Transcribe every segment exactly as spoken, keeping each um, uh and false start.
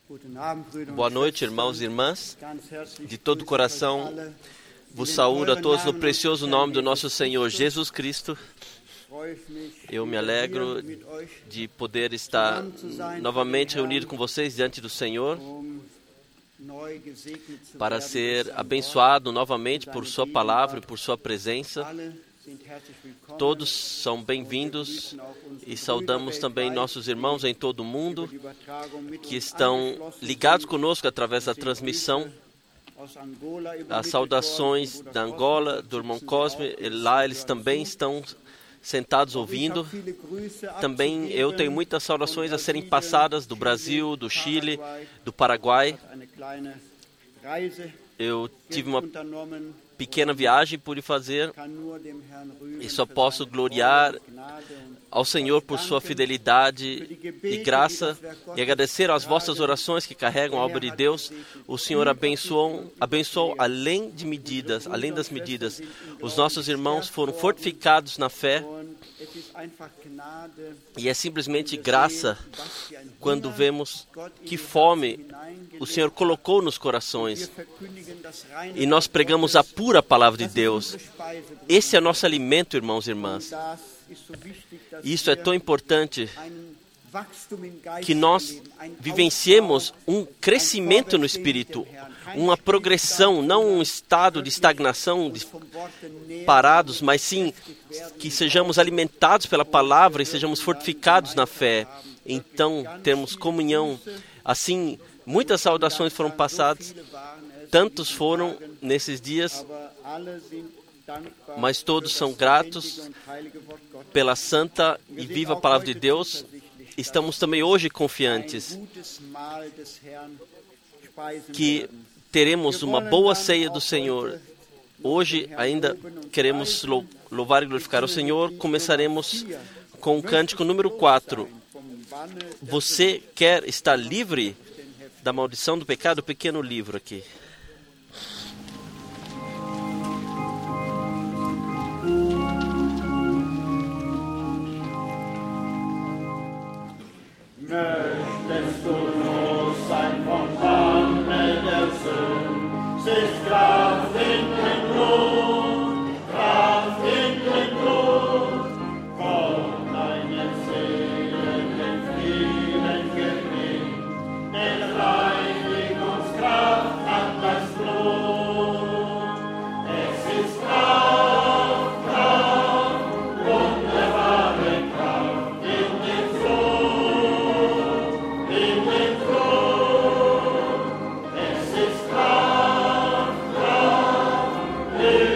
Boa noite, irmãos e irmãs. De todo o coração, vos saúdo a todos no precioso nome do nosso Senhor Jesus Cristo. Eu me alegro de poder estar novamente reunido com vocês diante do Senhor para ser abençoado novamente por Sua palavra e por Sua presença. Todos são bem-vindos e saudamos também nossos irmãos em todo o mundo que estão ligados conosco através da transmissão. As saudações da Angola, do irmão Cosme, lá eles também estão sentados ouvindo. Também eu tenho muitas saudações a serem passadas do Brasil, do Chile, do Paraguai. Eu tive uma pequena viagem por fazer e só posso gloriar ao Senhor por sua fidelidade e graça e agradecer às vossas orações que carregam a obra de Deus. O Senhor abençoou, abençoou além de medidas, além das medidas. Os nossos irmãos foram fortificados na fé e é simplesmente graça quando vemos que fome o Senhor colocou nos corações e nós pregamos a pura palavra de Deus. Esse é nosso alimento, irmãos e irmãs. Isso é tão importante que nós vivenciemos um crescimento no Espírito, uma progressão, não um estado de estagnação, de parados, mas sim que sejamos alimentados pela palavra e sejamos fortificados na fé. Então, temos comunhão. Assim, muitas saudações foram passadas, tantos foram nesses dias, mas todos são gratos pela santa e viva palavra de Deus. Estamos também hoje confiantes que teremos uma boa ceia do Senhor. Hoje ainda queremos louvar e glorificar o Senhor. Começaremos com o cântico número quatro. Você quer estar livre da maldição do pecado? Pequeno livro aqui. Möchtest du los sein vom Banne der Sünde, es ist Kraft in dem Blut, Kraft in dem Blut, von deiner Seele den Frieden gewinnt, denn Reinigungskraft hat das Blut. Es ist Kraft, Kraft, wunderbare Kraft in dem Blut. In dem Blut, es ist Kraft, Kraft,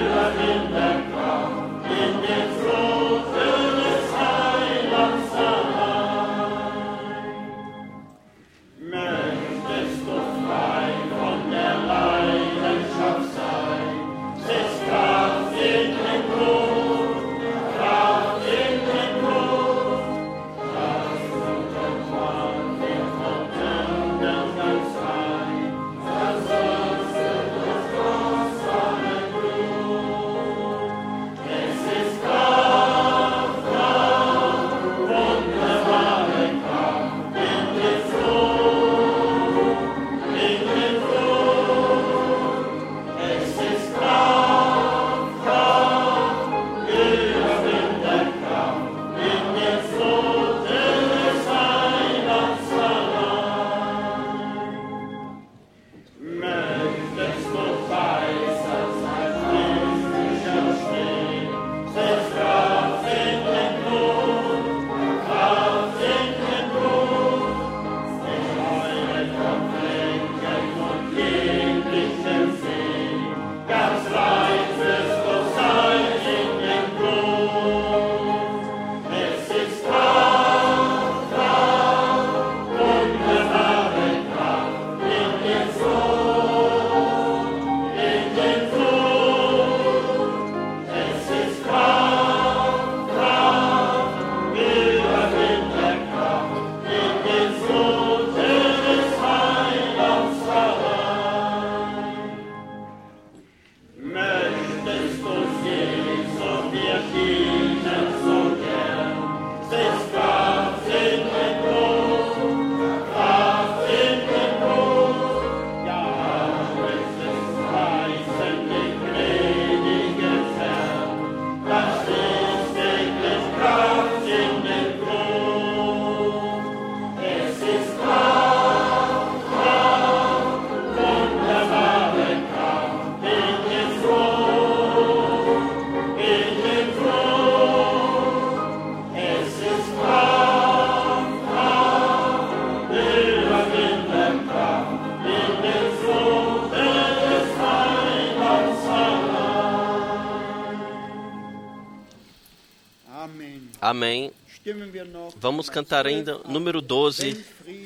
Amém. Vamos cantar ainda número doze.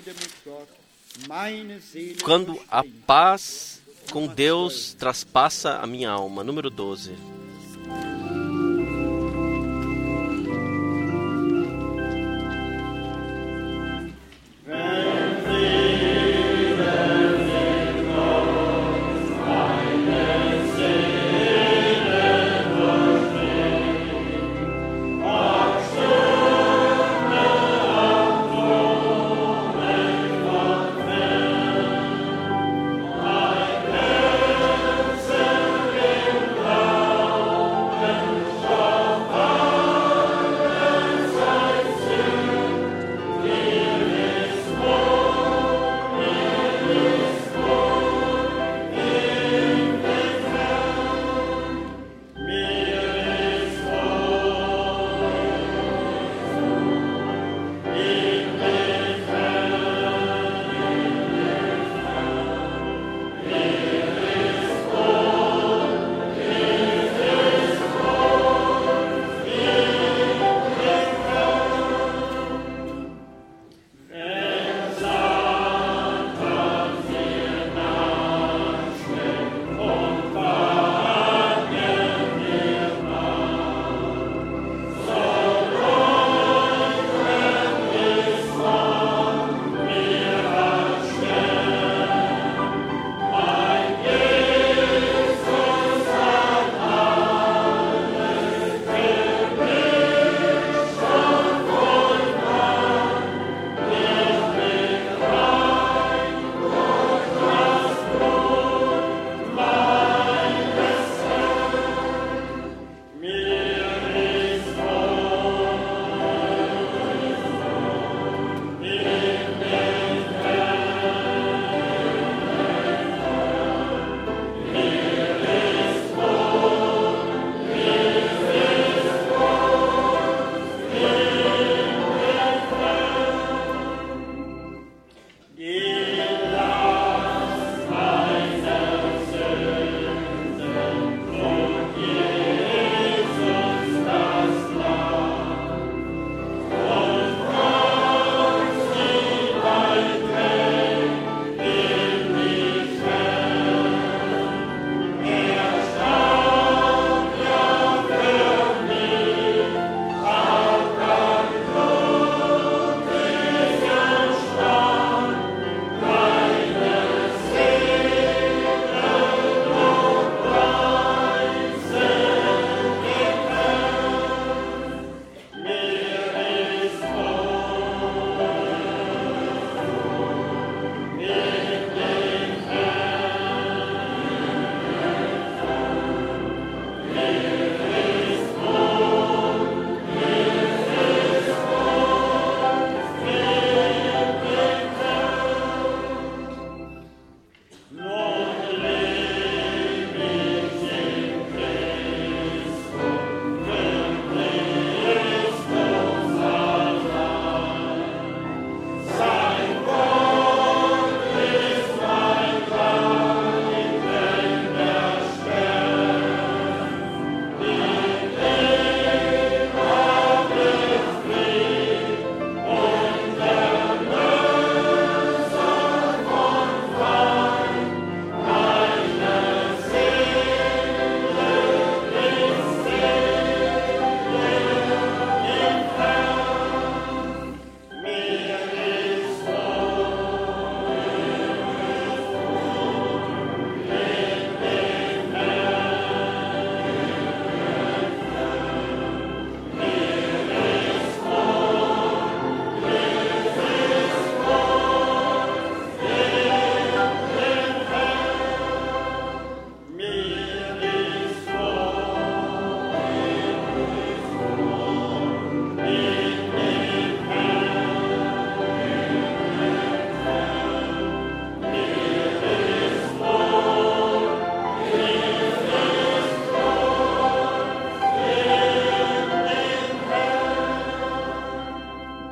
Quando a paz com Deus traspassa a minha alma. Número doze.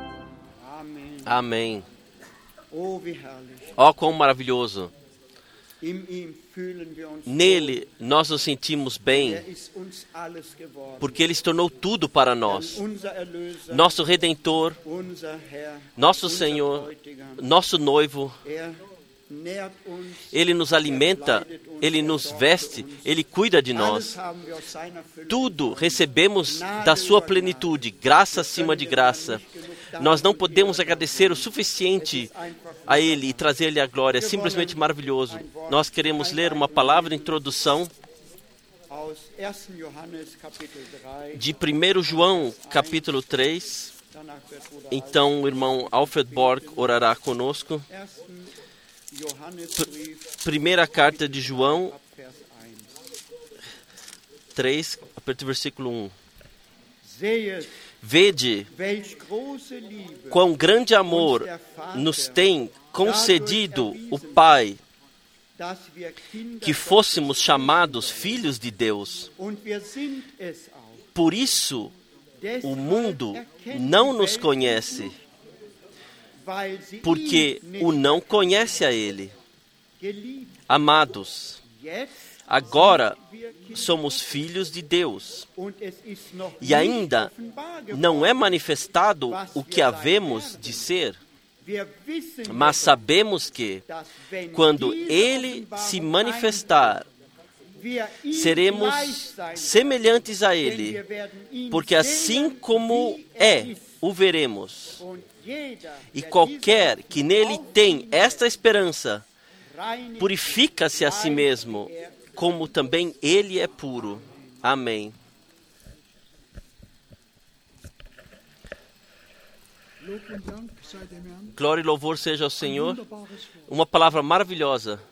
Amém. Oh, quão maravilhoso Nele nós nos sentimos bem, porque Ele se tornou tudo para nós. Nosso Redentor, nosso Senhor, nosso noivo. Ele nos alimenta, Ele nos veste, Ele cuida de nós. Tudo recebemos da sua plenitude, graça acima de graça. Nós não podemos agradecer o suficiente a Ele e trazer-lhe a glória. É simplesmente maravilhoso. Nós queremos ler uma palavra de introdução de primeiro João, capítulo três. Então o irmão Alfred Borg orará conosco. P- primeira carta de João três, a partir do versículo um. Vede quão grande amor nos tem concedido o Pai, que fôssemos chamados filhos de Deus. Por isso o mundo não nos conhece, porque o não conhece a Ele. Amados, agora somos filhos de Deus, e ainda não é manifestado o que havemos de ser, mas sabemos que, quando Ele se manifestar, seremos semelhantes a Ele, porque assim como é, o veremos. E qualquer que nele tem esta esperança, purifica-se a si mesmo, como também ele é puro. Amém. Glória e louvor seja ao Senhor. Uma palavra maravilhosa.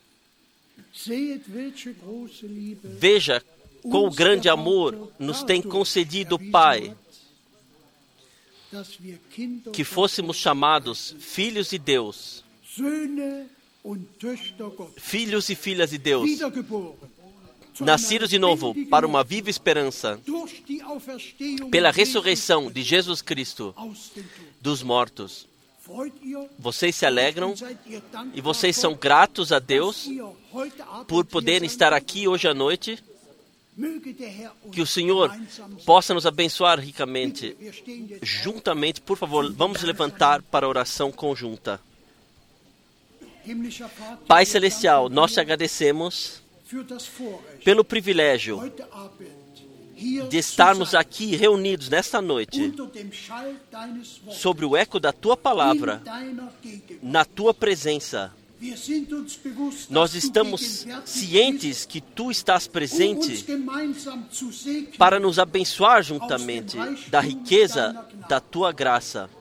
Veja quão grande amor nos tem concedido o Pai, que fôssemos chamados filhos de Deus, filhos e filhas de Deus, nascidos de novo para uma viva esperança, pela ressurreição de Jesus Cristo dos mortos. Vocês se alegram e vocês são gratos a Deus por poderem estar aqui hoje à noite. Que o Senhor possa nos abençoar ricamente. Juntamente, por favor, vamos levantar para a oração conjunta. Pai Celestial, nós te agradecemos pelo privilégio de estarmos aqui reunidos nesta noite, sobre o eco da Tua palavra, na Tua presença. Nós estamos cientes que Tu estás presente para nos abençoar juntamente da riqueza da Tua graça.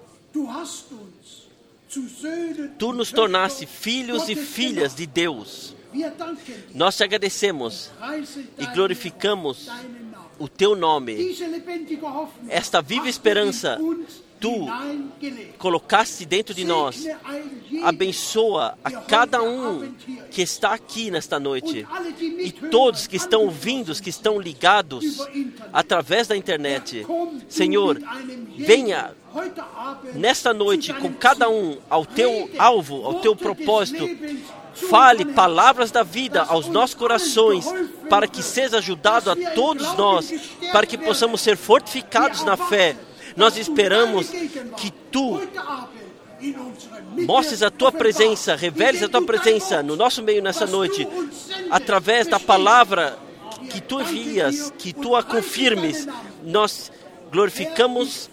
Tu nos tornaste filhos e filhas de Deus. Nós te agradecemos e glorificamos o Teu nome. Esta viva esperança Tu colocaste dentro de nós. Abençoa a cada um que está aqui nesta noite e todos que estão ouvindo, que estão ligados através da internet. Senhor, venha nesta noite com cada um ao Teu alvo, ao Teu propósito. Fale palavras da vida aos nossos corações, para que seja ajudado a todos nós, para que possamos ser fortificados na fé. Nós esperamos que Tu mostres a Tua presença, reveles a Tua presença no nosso meio nessa noite, através da palavra que Tu envias, que Tu a confirmes. Nós glorificamos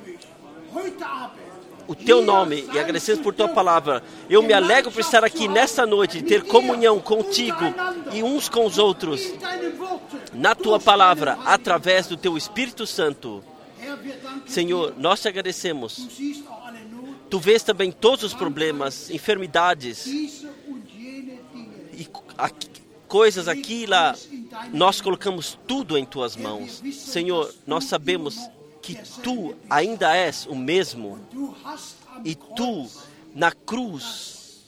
o Teu nome e agradecemos por Tua palavra. Eu me alegro por estar aqui nesta noite, ter comunhão contigo e uns com os outros, na Tua palavra, através do Teu Espírito Santo. Senhor, nós te agradecemos. Tu vês também todos os problemas, enfermidades e coisas aqui e lá. Nós colocamos tudo em Tuas mãos. Senhor, nós sabemos que Tu ainda és o mesmo e Tu, na cruz,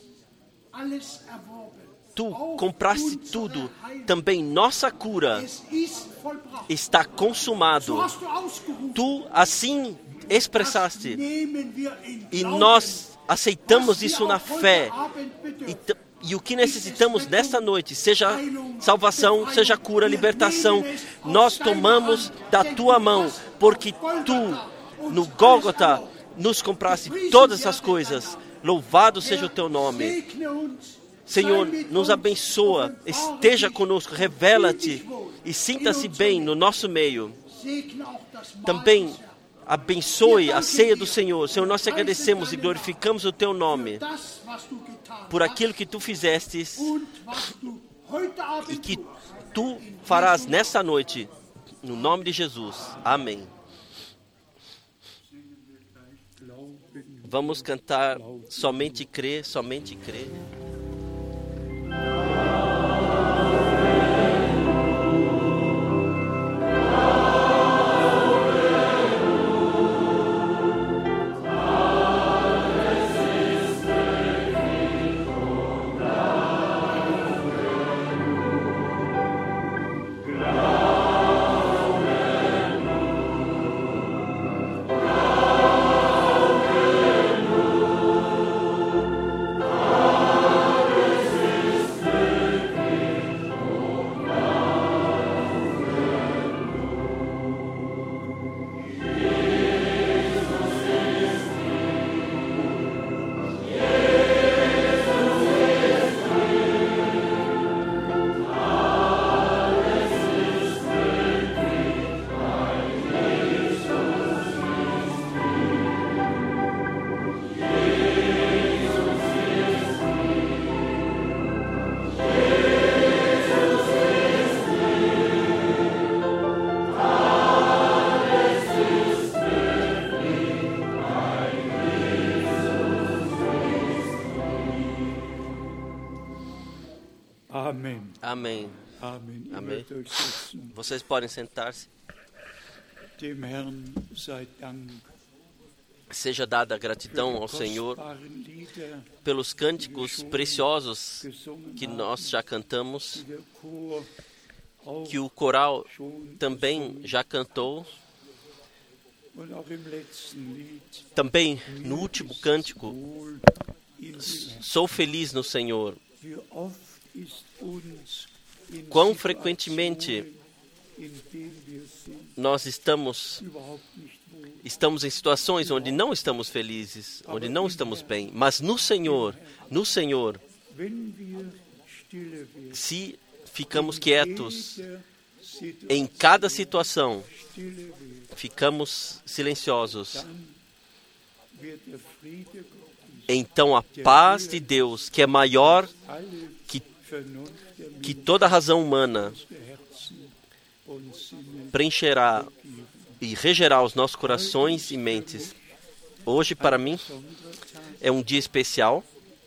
Tu compraste tudo. Também nossa cura está consumado. Tu assim expressaste e nós aceitamos isso na fé. E E o que necessitamos nesta noite, seja salvação, seja cura, libertação, nós tomamos da tua mão, porque tu, no Gólgota, nos compraste todas essas coisas. Louvado seja o teu nome. Senhor, nos abençoa, esteja conosco, revela-te e sinta-se bem no nosso meio. Também abençoe a ceia do Senhor. Senhor, nós te agradecemos e glorificamos o teu nome por aquilo que tu fizestes e que tu farás nesta noite, no nome de Jesus. Amém. Vamos cantar Somente Crer, Somente Crer. Amém. Amém. Amém. Amém. Ihr mögt euch setzen. Vocês podem sentar-se. Dem Herrn sei Dank Seja dada a für gratidão die ao Senhor kostbaren Lieder, pelos cânticos preciosos gesungen que haben, nós já cantamos, die der Chor auch que o coral schon também gesungen. já cantou. Und auch im letzten Lied, Também no último cântico, wohl in dem Herrn. sou feliz no Senhor. Wie oft ist uns in Quão frequentemente Situationen, in denen wir sind, nós estamos überhaupt nicht wohl. estamos em situações onde não estamos felizes, onde não estamos bem, mas no Senhor, no Senhor, Wenn wir stille werden, se ficamos quietos jeder em cada situação, stille werden, ficamos silenciosos, dann wird der Friede Gottes então a paz de Deus, que é maior alle que, Vernunft der que toda a razão humana, Menschen, Herzen und Sinne preencherá e regerá os nossos corações e mentes. Hoje, para mim, besonderer Tag, é um dia especial,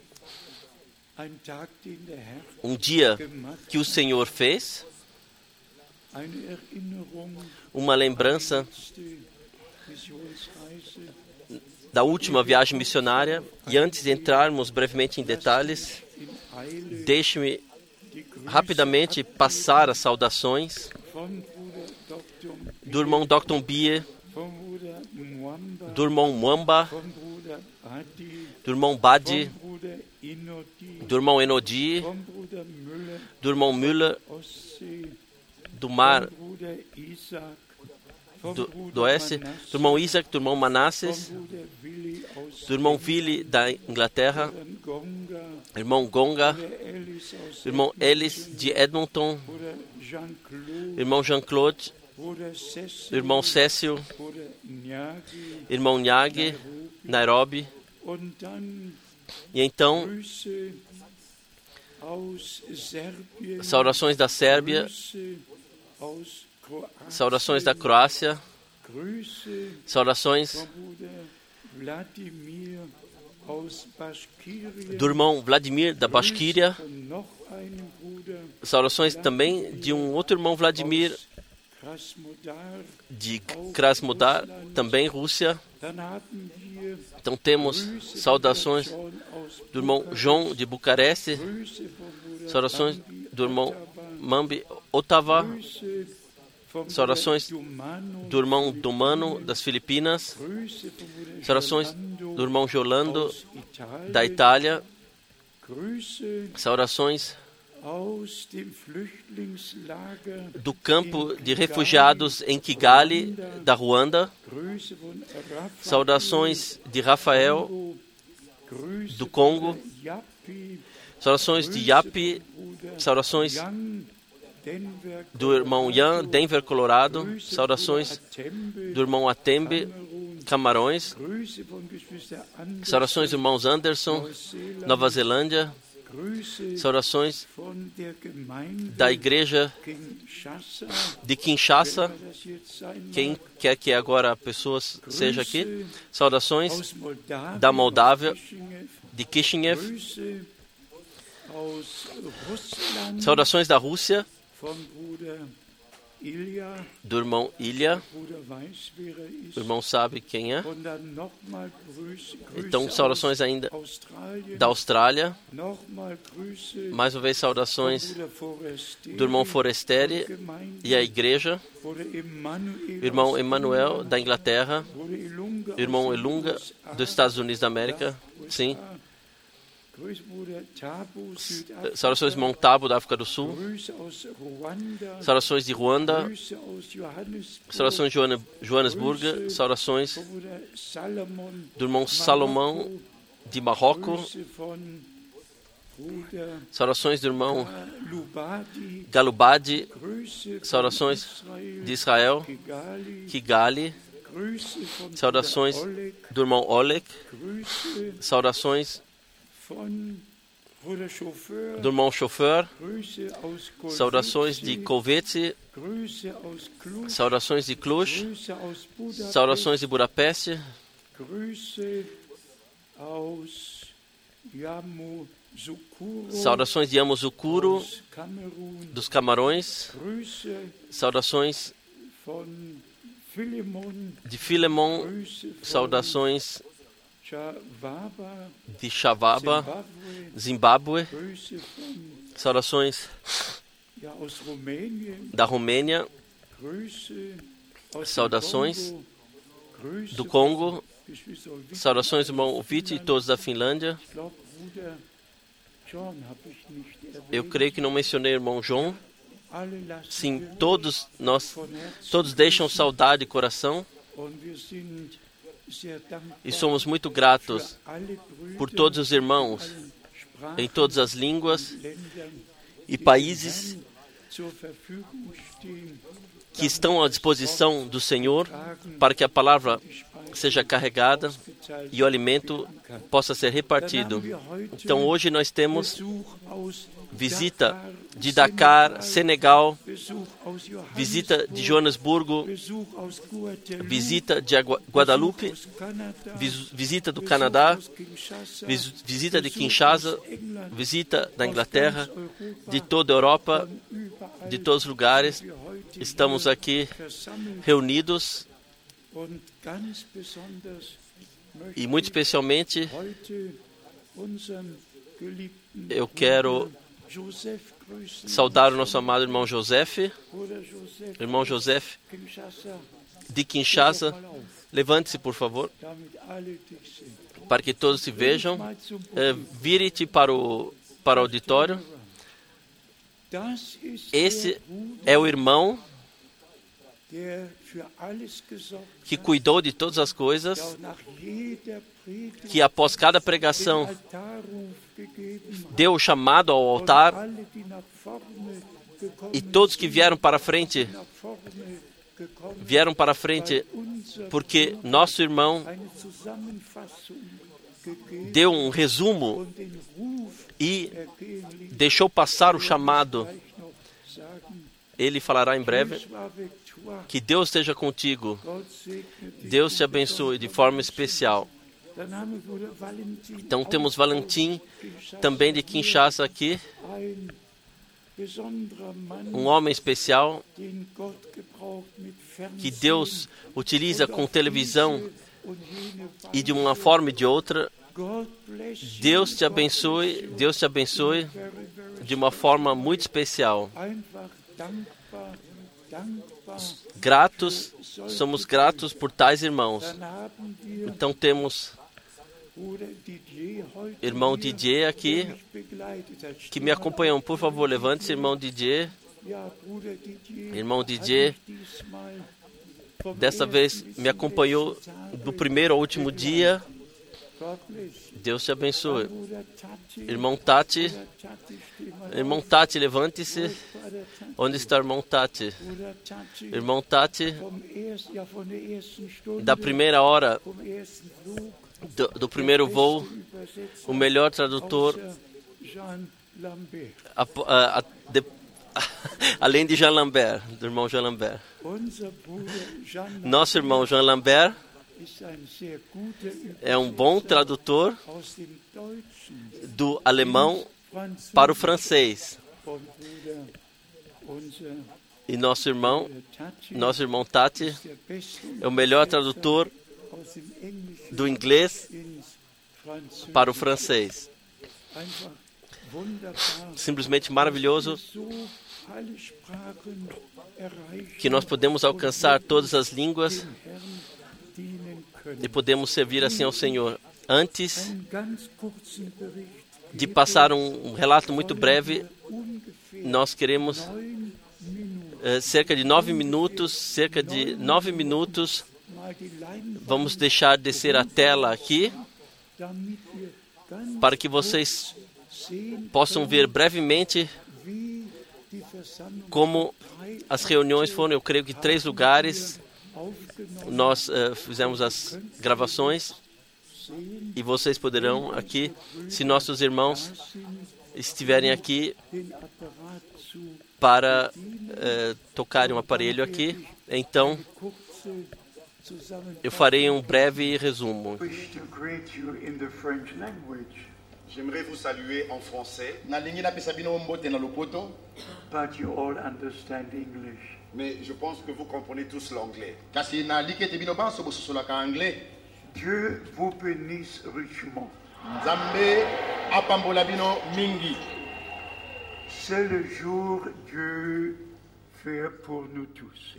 ein Tag, den der Herr um dia gemacht que o Senhor fez, hat, eine Erinnerung uma lembrança an die letzte Missionsreise. da última viagem missionária. E antes de entrarmos brevemente em detalhes, In Eile deixe-me die Grüße rapidamente passar as saudações vom Bruder Doktor do irmão doutor Bie, vom Bruder Mwamba, do irmão Mwamba, vom Bruder Adi, do irmão Badi, vom Bruder Inodi, do irmão Enodi, vom Bruder Müller, do irmão Müller, Ostsee, do mar vom Bruder Isaac, vom do, Bruder do oeste, Manasse, do irmão Isaac, do irmão vom Manasses, Bruder Willi aus do irmão Vili da Inglaterra, Bruder Gonga, irmão Gonga, Bruder Ellis aus do irmão Ellis de Edmonton, Bruder Jean-Claude, irmão Jean-Claude, Bruder Cecil, do irmão Cécio, Bruder Nyagi, irmão Nyagi, Nairobi. und dann E então, Grüße aus Serbien, saudações da Sérvia, Grüße aus Kroatien, saudações da Croácia, Grüße saudações vom Bruder Wladimir aus Baschkirien, do irmão Vladimir da Basquíria, von noch einem Bruder saudações também de um outro irmão Vladimir aus Krasnodar. de Krasnodar, também Rússia. Dann haben wir Então temos Grüße saudações von John aus do irmão Bukarest, João de Bucareste, Grüße vom Bruder saudações Bambi do irmão Ottawa, Mambi Ottawa, Grüße vom saudações Bruder Dumano, do irmão Dumano das Filipinas, Grüße vom Bruder saudações Giolando do irmão Jolando aus Italien, da Itália, Saudações do campo de refugiados em Kigali, da Ruanda. Saudações de Rafael, do Congo. Saudações de Yapi. Saudações do irmão Ian, Denver, Colorado. Saudações do irmão Atembe, Camarões. Saudações do irmãos Anderson, Nova Zelândia. Saudações da igreja de Kinshasa, quem quer que agora a pessoa seja aqui. Saudações da Moldávia, de Kishinev. Saudações da Rússia, do irmão Ilha. O irmão sabe quem é. Então, saudações ainda da Austrália. Mais uma vez, saudações do irmão Forestieri e a igreja. O irmão Emmanuel, da Inglaterra. O irmão Elunga, dos Estados Unidos da América. Sim. Saudações de Montabo, da África do Sul. Saudações de Ruanda. Saudações de Joanesburgo. Saudações do irmão Salomão, de Marrocos. Saudações do irmão Galubadi. Saudações de Israel, Kigali. Saudações do irmão Oleg. Saudações do irmão Chauffeur. Saudações de Kovete. Saudações de Cluj. Saudações de Budapeste. Saudações de Yamoussoukro, dos Camarões. Saudações de Filemon. Saudações de Chavaba, Zimbábue. Saudações da Romênia. Saudações do Congo. Saudações do irmão Viti e todos da Finlândia. Eu creio que não mencionei o irmão João. Sim, todos nós, todos deixam saudade de coração. E somos muito gratos por todos os irmãos em todas as línguas e países que estão à disposição do Senhor para que a palavra seja carregada e o alimento possa ser repartido. Então hoje nós temos visita de Dakar, Senegal, visita de Joanesburgo, visita de Guadalupe, visita do Canadá, visita de Kinshasa, visita da Inglaterra, de toda a Europa, de todos os lugares. Estamos aqui reunidos e muito especialmente eu quero saudar o nosso amado irmão Joseph, irmão Joseph de Kinshasa. Levante-se, por favor, para que todos se vejam. É, vire-te para o, para o auditório. Esse é o irmão que cuidou de todas as coisas, que após cada pregação deu o chamado ao altar, e todos que vieram para frente, vieram para frente porque nosso irmão deu um resumo e deixou passar o chamado. Ele falará em breve. Que Deus esteja contigo. Deus te abençoe de forma especial. Então temos Valentim, também de Kinshasa aqui. Um homem especial que Deus utiliza com televisão e de uma forma e de outra. Deus te abençoe, Deus te abençoe de uma forma muito especial. Gratos, somos gratos por tais irmãos. Então temos Irmão Didier aqui, que me acompanham. Por favor, levante-se, irmão Didier. Irmão Didier, dessa vez me acompanhou do primeiro ao último dia. Deus te abençoe. Irmão Tati, irmão Tati, levante-se. Onde está o irmão Tati? Irmão Tati, da primeira hora do, do primeiro voo, o melhor tradutor, a, a, a, de, além de Jean Lambert, do irmão Jean Lambert. Nosso irmão Jean Lambert é um bom tradutor do alemão para o francês. E nosso irmão, nosso irmão Tati, é o melhor tradutor do inglês para o francês. Simplesmente maravilhoso que nós podemos alcançar todas as línguas e podemos servir assim ao Senhor. Antes de passar um, um relato muito breve, nós queremos uh, cerca de nove minutos, cerca de nove minutos, vamos deixar descer a tela aqui, para que vocês possam ver brevemente como as reuniões foram, eu creio que três lugares, nós uh, fizemos as gravações e vocês poderão aqui, se nossos irmãos estiverem aqui para uh, tocarem um aparelho aqui, então eu farei um breve resumo. J'aimerais vous saluer en français, but you all understand English. mais je pense que vous comprenez tous l'anglais. Dieu vous bénisse richement. C'est le jour Dieu fait pour nous tous.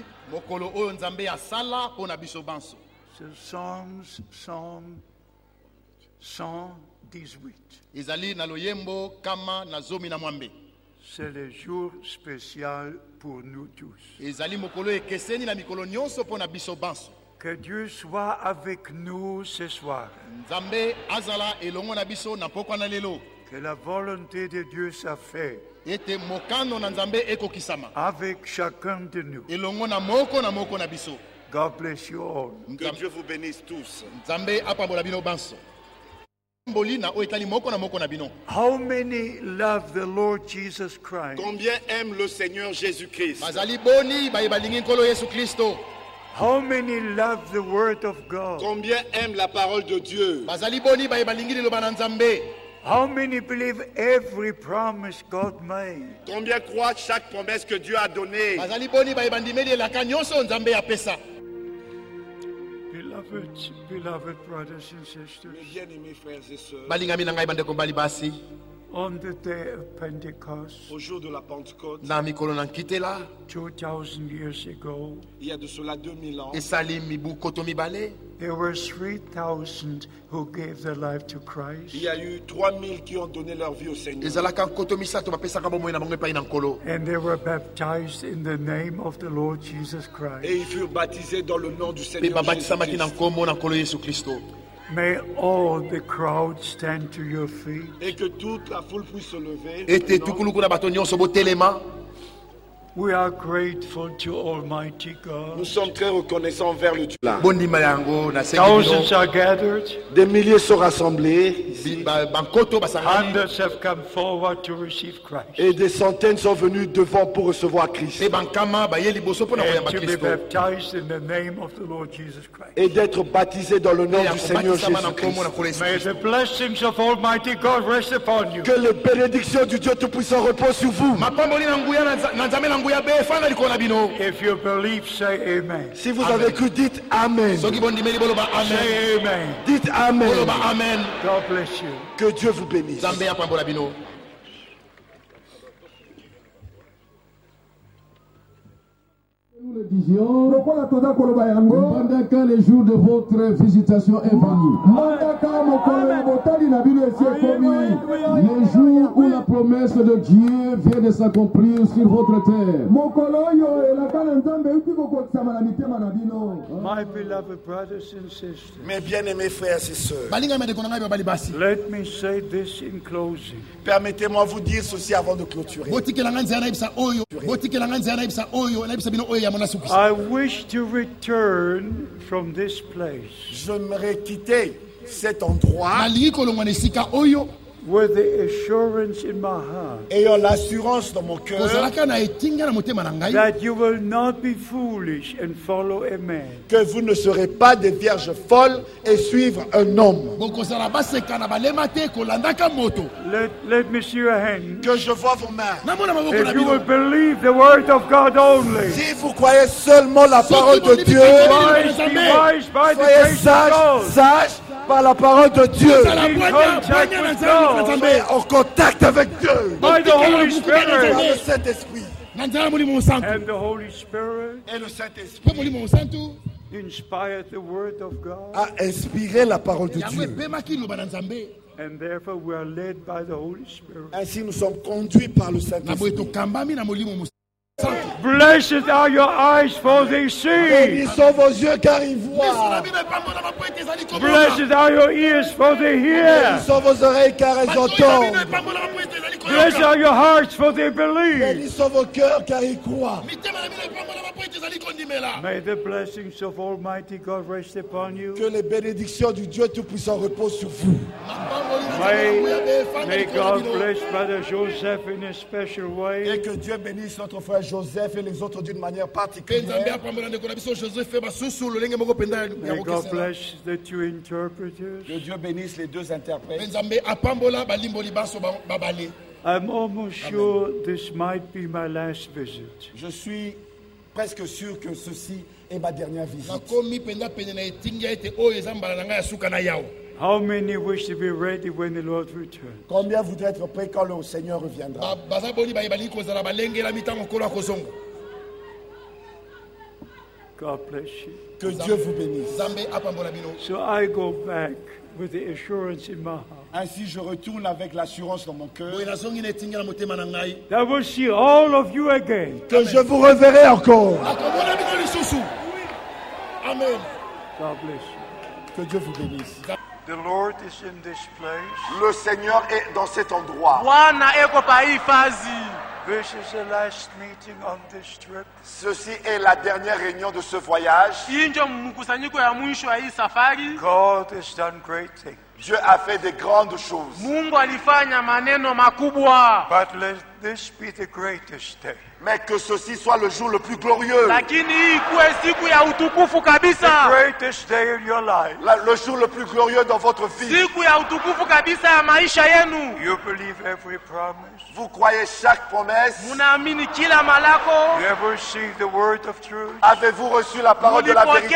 Ce Psalms, Psalm cent dix-huit. C'est le jour spécial pour nous tous. Que Dieu soit avec nous ce soir. Que la volonté de Dieu soit faite avec chacun de nous. God bless you all. Que Dieu vous bénisse tous. How many love the Lord Jesus Christ? Combien aiment le Seigneur Jésus-Christ? How many love the Word of God? Combien aiment la parole de Dieu? How many believe every promise God made? Combien croient chaque promesse que Dieu a donnée? Beloved, beloved brothers and sisters, Bien-aimés frères et sœurs, on the day of Pentecost, au jour de la Pentecôte, two thousand years ago, il y a de cela deux mille ans, there were three thousand who gave their life to Christ. il y a eu trois mille qui ont donné leur vie au Seigneur. And they were baptized in the name of the Lord Jesus Christ. Et ils furent baptisés dans le nom du Seigneur Jésus-Christ. May all the crowd stand to your feet. Et que toute la foule puisse se lever. We are grateful to Almighty God. Nous sommes très reconnaissants envers le Dieu. Thousands are gathered. Des milliers sont rassemblés ici. Hundreds have come forward to receive Christ. Et des centaines sont venus devant pour recevoir Christ. And to be baptized in the name of the Lord Jesus Christ. Et d'être baptisés dans le nom du Seigneur Jésus-Christ. May the blessings of Almighty God rest upon you. Que les bénédictions du Dieu Tout-Puissant reposent sur vous. If you believe, say amen. Si vous avez cru, dites Amen. Say amen. Dites Amen. God bless you. Que Dieu vous bénisse. Nous le disions, pendant que le jour de votre visitation est venu, le jour où la promesse de Dieu vient de s'accomplir sur votre terre. My beloved brothers and sisters, Mes bien-aimés frères et sœurs, let me say this in closing. permettez-moi de vous dire ceci avant de clôturer. I wish to return from this place J'aimerais quitter cet endroit with the assurance in my heart ayant l'assurance dans mon cœur that you will not be foolish and follow a man. que vous ne serez pas des vierges folles et suivre un homme. Let, let me see your hand. Que je vois vos mains. If you will believe the word of God only, Si vous croyez seulement la parole de Dieu, wise, be wise by the soyez grace of sages, God. sages par la parole de Dieu. In contact with God, Soyez en contact avec Dieu. by the Holy Par Spirit. le Saint-Esprit. And the Holy Spirit Et le Saint-Esprit inspired the word of God. a inspiré la parole de Dieu. And therefore we are led by the Holy Spirit. Ainsi, nous sommes conduits par le Saint-Esprit. Blessed are your eyes, for they see. Bénis sont vos yeux car ils voient. Blessed are your ears, for they hear. Bénis sont vos oreilles car elles entendent. Blessed are your hearts, for they believe. Bénis sont vos cœurs car ils croient. May the blessings of Almighty God rest upon you. Que les bénédictions du Dieu Tout-Puissant reposent sur vous. May, may God bless Brother Joseph in a special Et way. que Dieu bénisse notre frère Joseph et les autres d'une manière particulière. May God bless the two interpreters. Que Dieu bénisse les deux interprètes. I'm almost sure this might be my last visit. Je suis presque sûr que ceci est ma dernière visite. How many wish to be ready when the Lord returns? Combien voudraient être prêts quand le Seigneur reviendra? God bless you. Que Dieu vous bénisse. So I go back with the assurance in my heart. Ainsi, je retourne avec l'assurance dans mon cœur That I will see all of you again. que je vous reverrai encore. Amen. God bless you. Que Dieu vous bénisse. The Lord is in this place. Le Seigneur est dans cet endroit. This is the last meeting on this trip. Ceci est la dernière réunion de ce voyage. God has done great things. Dieu a fait de grandes choses. But let this be the greatest day. Mais que ceci soit le jour le plus glorieux. The greatest day in your life. La- le jour le plus glorieux dans votre vie. You believe every promise. Vous croyez chaque promesse. You have received the word of truth. Avez-vous reçu la parole de la vérité?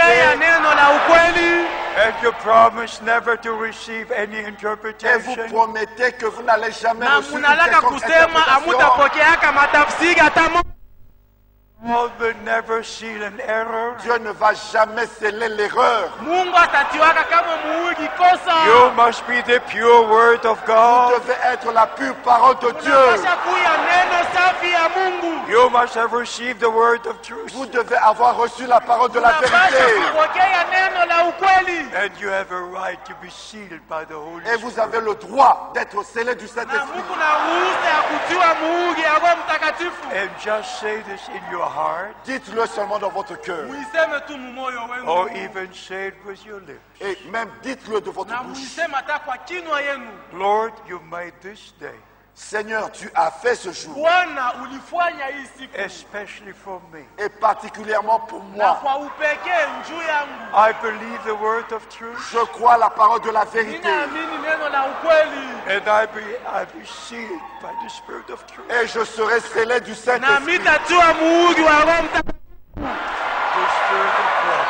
And you promise never to receive any Et vous interpretation. promettez que vous n'allez jamais na reçu une munalaka quelconque kusema interprétation. amutapokeaka matafsiri hata mo- God will never seal an error. Dieu ne va jamais sceller l'erreur. Mungu atatiwaka kama muudi kosa. You must be the pure word of Vous God. devez être la pure parole de Dieu. Unapasha kuya neno safi ya Mungu. You must have received the word of truth. Vous devez avoir reçu la parole de la Unapasha vérité. kupokea neno la ukweli. And you have a right to be sealed by the Holy Et vous Spirit. avez le droit d'être scellé du Na Saint-Esprit. Mungu na ruhusa ya kutiwa muudi ya Roho Mtakatifu. And just say this in your heart, Dites-le seulement dans votre cœur. Muiseme tu mumoyo or wenu. even say it with your lips. Et même dites-le de votre Na bouche. muiseme hata kwa kinywa yenu. Lord, you made this day, Seigneur, tu as fait ce jour. Bwana ulifanya hii siku. especially for me. Et particulièrement pour Na moi. kwa upekee njuu yangu. I believe the word of truth, Je crois la parole de la vérité. Ninaamini neno la ukweli. and I be, I be sealed by the Spirit of truth. Et je serai scellé du Na Saint-Esprit. mitatiwa muudi wa Roho Mtakatifu. The Spirit of God.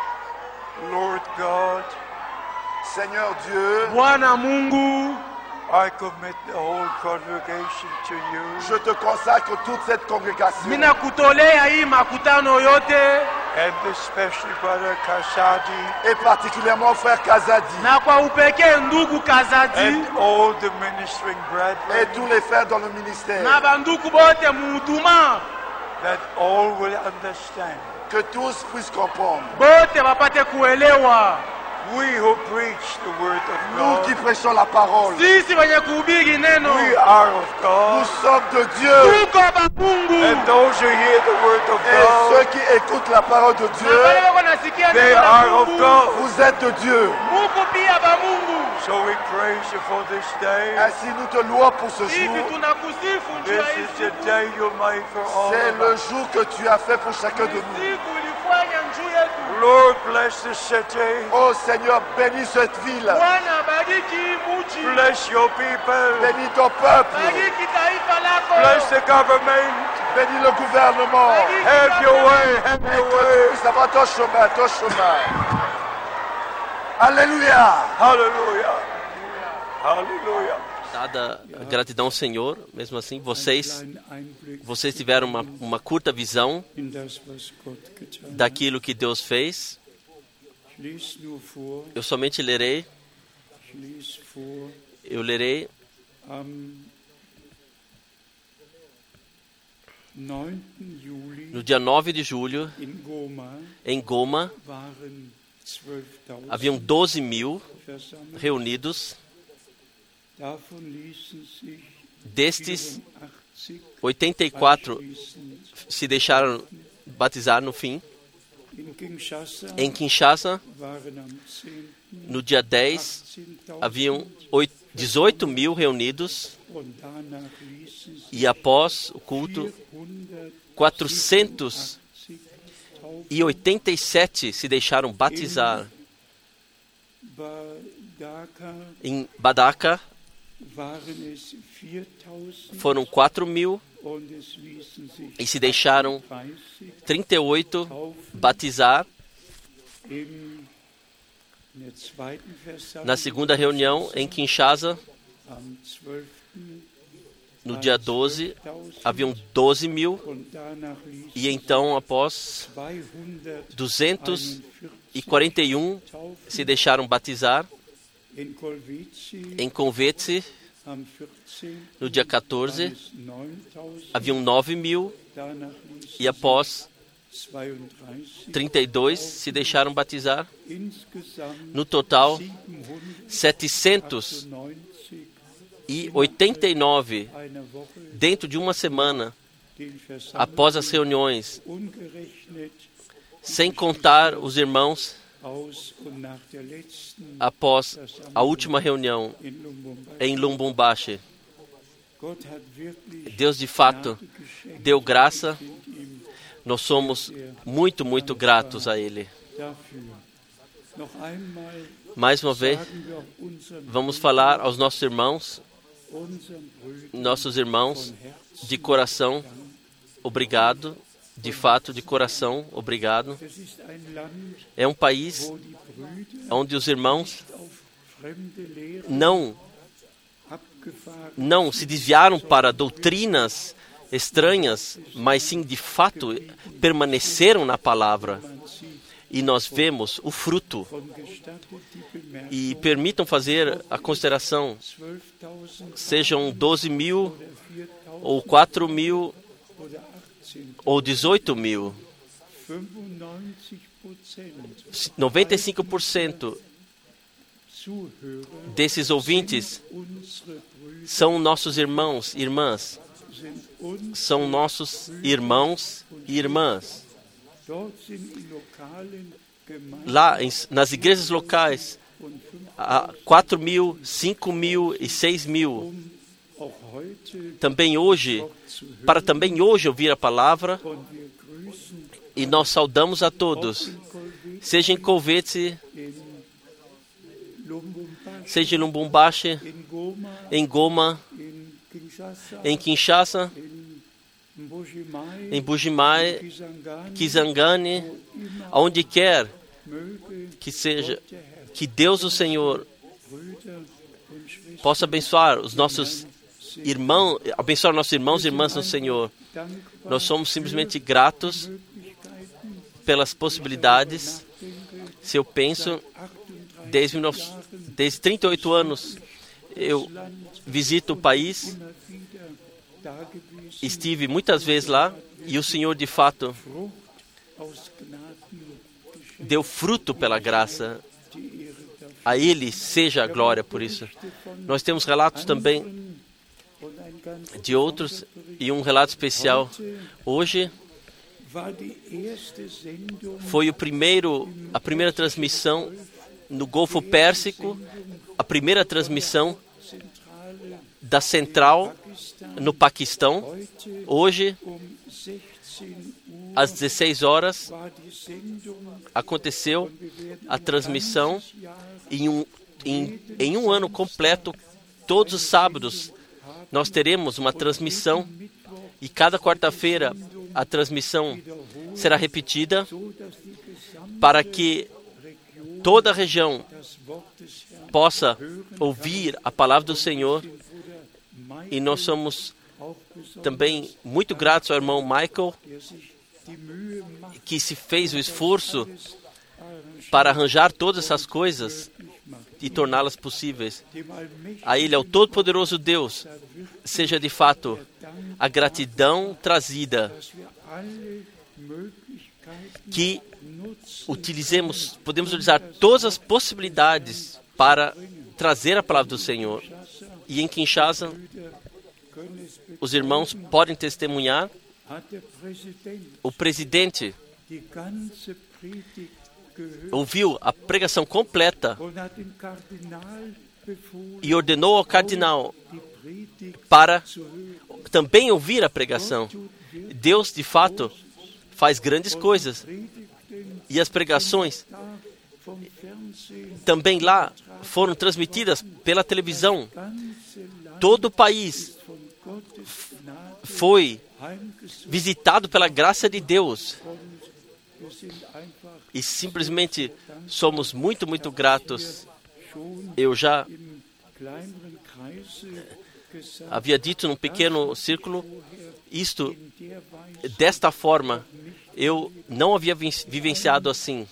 Lord God, Seigneur Dieu, Bwana Mungu, I commit the whole congregation to you. Je te consacre toute cette congrégation. Ninakutolea hii makutano yote And especially Brother Kasadi. Et particulièrement frère Kazadi. na kwa upekee ndugu Kazadi And all the ministering brethren. Et tous les frères dans le ministère. na banduku bote muhuduma, That all will understand. Que tous puissent comprendre. bote wapate kuelewa. We who preach the word of Nous God. qui prêchons la parole. Sisi wenye kuhubiri neno We are of God. Nous sommes de Dieu. tuko ba Mungu, And those who hear the word of Et ceux God, qui écoutent la parole de na wale Dieu, wako nasikia they neno la are of Mungu, God. vous êtes de Dieu. muko pia ba Mungu. So we praise you for this day. Ainsi nous te louons pour ce Hivi jour. tunakusifu juu ya This hii is the siku. day you made for all C'est of le us. jour que tu as fait pour chacun de nous. Siku ulifanya juu yetu. Lord, bless this city. Oh Seigneur, bénis cette ville. Bwana, bariki hii mji, Bless your people. Bénis ton peuple. bariki taifa lako, Bless the government. Bénis le gouvernement. bariki Have your way. Have Et your que tu way. puisses avoir ton chemin, ton chemin. Alléluia. Hallelujah. Hallelujah. Dada a gratidão ao Senhor, mesmo assim, vocês, vocês tiveram uma, uma curta visão In das, was Gott getan hat. daquilo que Deus fez. Ich lese nur vor, Eu somente lerei, ich lese vor, eu lerei am neunten Juli no dia nove de julho, in Goma em Goma, waren zwölftausend haviam doze mil versammelt. reunidos. Davon ließen sich Destes, vierundachtzig oitenta e quatro anschließend se deixaram batizar no fim. in Kinshasa Em Kinshasa, waren am zehnten no dia dez, achtzehntausend haviam oito- dezoito mil reunidos. und danach ließen sich E após o culto, quatrocentos e oitenta e sete se deixaram batizar. Badaka Em Badaka, waren es viertausend foram quatro mil und es ließen sich e se deixaram dreißig trinta e oito taufen. batizar. Im, in der zweiten Versammlung Na segunda reunião, em Kinshasa, am zwölften no dia doze, haviam doze mil. und danach ließen E então, após duzentos e quarenta e um se deixaram batizar. in Kolwezi Em Konvetse, am vierzehnten no dia quatorze, es neuntausend, haviam nove mil. danach ließen E após zweiunddreißig, trinta e dois se deixaram batizar. insgesamt No total, siebenhundertachtundneunzig setecentos e oitenta e nove eine Woche dentro de uma semana, den Versammlungen após as reuniões, ungerechnet sem contar os irmãos aus und nach der letzten após a última reunião in Lubumbashi. em Lubumbashi. Gott hat wirklich Deus de fato Gnade geschenkt. deu graça. Wir sind ihm Nós somos muito, muito gratos a Ele. dafür. Noch einmal Mais uma vez, sagen wir auch unseren, vamos falar aos nossos irmãos, unseren Brüdern nossos irmãos, von Herzen. de coração, obrigado. De fato, de coração, obrigado. Es ist ein Land, É um país wo die Brüder onde os irmãos auf fremde Lehren não, abgefahren não se desviaram para doutrinas estranhas, mas sim, de fato, permaneceram na palavra. man sieht. E nós vemos o fruto. Und gestattet die Bemerkung, E permitam fazer a consideração, zwölftausend sejam doze mil, oder viertausend ou quatro mil, oder achtzehn, ou dezoito mil. fünfundneunzig Prozent noventa e cinco por cento Zuhörer desses ouvintes unsere Brüder são nossos irmãos e irmãs. sind uns São nossos irmãos e irmãs. dort sind in lokalen Gemeinden Lá, em, nas igrejas locais, und fünf, há quatro mil, cinco mil e seis mil. um auch heute Também hoje, zu hören. para também hoje ouvir a palavra, Und wir grüßen e nós saudamos a todos, in Kolwezi, seja em Kolwezi, in Lubumbashi, seja em Lubumbashi, in Goma, em Goma, in Kinshasa, em Kinshasa, in Mbuji-Mayi, em Bujimai, Kisangani, Kisangani, wo immer aonde quer möge que seja, der Herr que Deus o Senhor Brüder und possa abençoar os nossos irmãos, abençoar nossos irmãos e irmãs no Senhor. Nós somos simplesmente gratos pelas possibilidades. Se eu penso, desde, desde trinta e oito anos, eu visito o país, estive muitas vezes lá, e o Senhor, de fato, deu fruto pela graça. A Ele seja a glória por isso. Nós temos relatos também de outros, e um relato especial. Hoje foi o primeiro, a primeira transmissão no Golfo Pérsico, a primeira transmissão da central no Paquistão. Hoje, às dezesseis horas, aconteceu a transmissão. Em um, em, em um ano completo, todos os sábados, nós teremos uma transmissão, e cada quarta-feira a transmissão será repetida, para que toda a região possa ouvir a palavra do Senhor. E nós somos também muito gratos ao irmão Michael, que se fez o esforço para arranjar todas essas coisas e torná-las possíveis. A Ele, ao Todo-Poderoso Deus, seja de fato a gratidão trazida, que utilizemos, podemos utilizar todas as possibilidades para trazer a palavra do Senhor. E em Kinshasa, os irmãos podem testemunhar, o presidente ouviu a pregação completa e ordenou ao cardinal para também ouvir a pregação. Deus, de fato, faz grandes coisas. E as pregações também lá foram transmitidas pela televisão. Todo o país foi visitado pela graça de Deus. E simplesmente somos muito, muito gratos. Eu já havia dito num pequeno círculo, isto, desta forma, eu não havia vivenciado assim.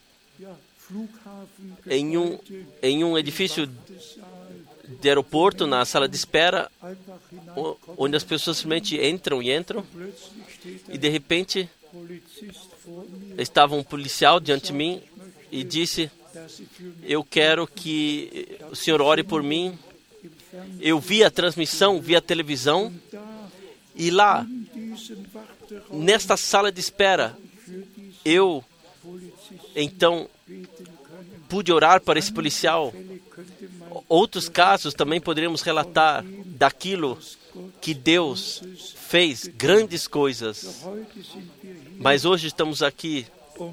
Em um, em um edifício de aeroporto, na sala de espera, onde as pessoas simplesmente entram e entram, e de repente estava um policial diante de mim e disse: eu quero que o senhor ore por mim. Eu vi a transmissão, vi a televisão, e lá, nesta sala de espera, eu, então, pude orar para esse policial. Outros casos também poderíamos relatar daquilo que Deus fez, grandes coisas. Mas hoje estamos aqui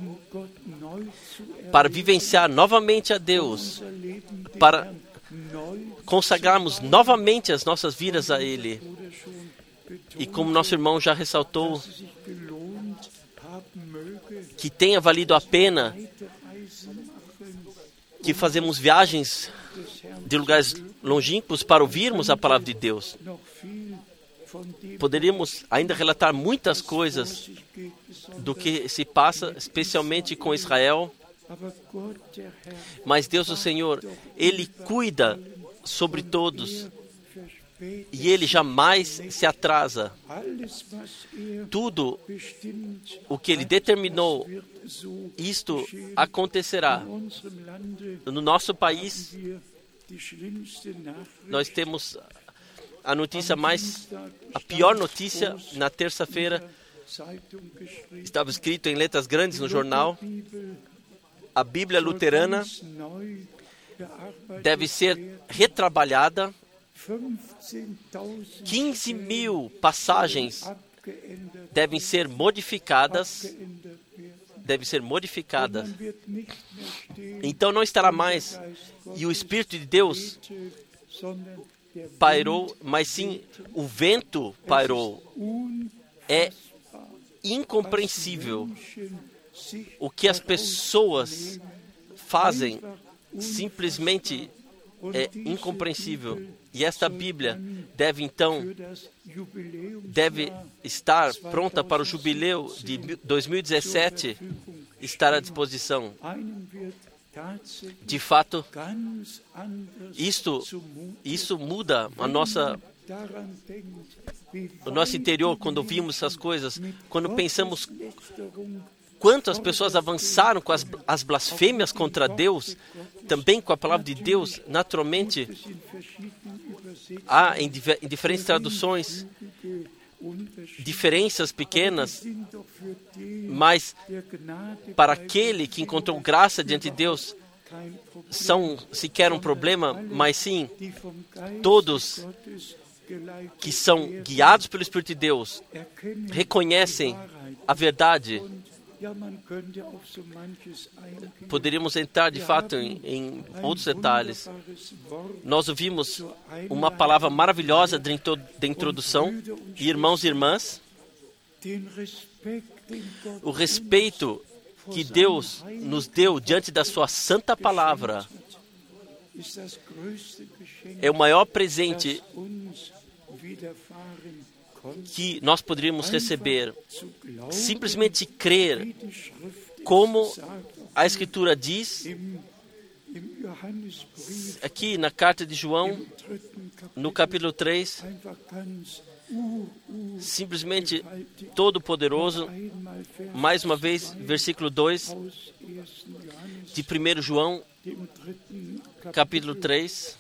para vivenciar novamente a Deus, para consagrarmos novamente as nossas vidas a Ele. E como nosso irmão já ressaltou, que tenha valido a pena que fazemos viagens de lugares longínquos para ouvirmos a palavra de Deus. Poderíamos ainda relatar muitas coisas do que se passa, especialmente com Israel. Mas Deus, o Senhor, Ele cuida sobre todos. E Ele jamais se atrasa. Tudo o que Ele determinou, isto acontecerá. No nosso país, nós temos a notícia mais, a pior notícia na terça-feira. Estava escrito em letras grandes no jornal: a Bíblia luterana deve ser retrabalhada. quinze mil passagens devem ser modificadas, devem ser modificadas. Então não estará mais, e o Espírito de Deus pairou, mas sim o vento pairou. É incompreensível o que as pessoas fazem simplesmente é incompreensível. E esta Bíblia deve então deve estar pronta para o jubileu de dois mil e dezessete, estar à disposição. De fato, isto, isso muda a nossa, o nosso interior quando ouvimos essas coisas, quando pensamos quantas pessoas avançaram com as, as blasfêmias contra Deus, também com a palavra de Deus. Naturalmente, há em, em diferentes traduções diferenças pequenas, mas para aquele que encontrou graça diante de Deus, são sequer um problema, mas sim todos que são guiados pelo Espírito de Deus reconhecem a verdade. Poderíamos entrar de fato em, em outros detalhes. Nós ouvimos uma palavra maravilhosa de introdução. E, irmãos e irmãs, o respeito que Deus nos deu diante da sua santa palavra é o maior presente que nós poderíamos receber. Simplesmente crer, como a Escritura diz, aqui na carta de João, no capítulo três, simplesmente todo-poderoso, mais uma vez, versículo dois, de primeiro João, capítulo três.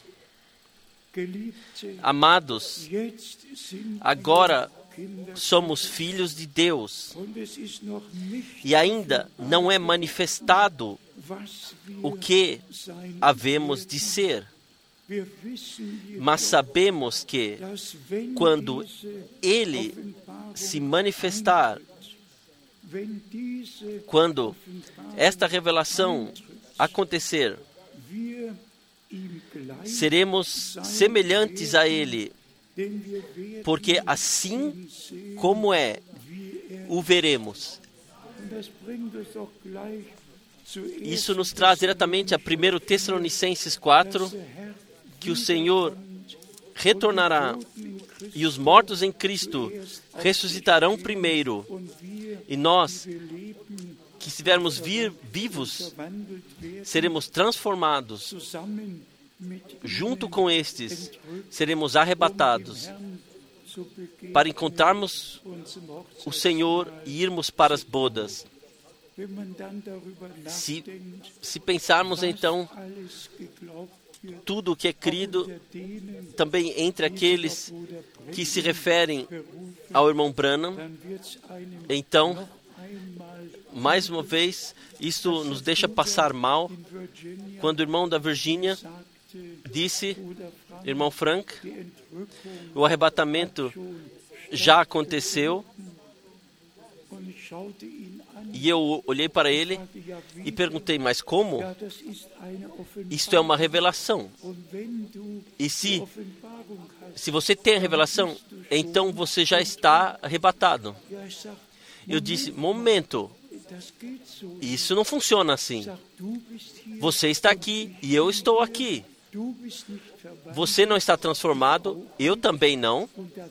Amados, agora somos filhos de Deus e ainda não é manifestado o que havemos de ser. Mas sabemos que quando Ele se manifestar, quando esta revelação acontecer, seremos semelhantes a Ele, porque assim como é, o veremos. Isso nos traz diretamente a primeiro Tessalonicenses quatro, que o Senhor retornará e os mortos em Cristo ressuscitarão primeiro, e nós, que estivermos vir, vivos, seremos transformados. Junto com estes, seremos arrebatados para encontrarmos o Senhor e irmos para as bodas. Se, se pensarmos então tudo o que é crido também entre aqueles que se referem ao irmão Branham, então, mais uma vez, isso nos deixa passar mal quando o irmão da Virgínia disse, irmão Frank, o arrebatamento já aconteceu. E eu olhei para ele e perguntei, mas como? Isto é uma revelação. E se, se você tem a revelação, então você já está arrebatado. Eu disse, momento, isso não funciona assim. Você está aqui e eu estou aqui. Você não está transformado, eu também não.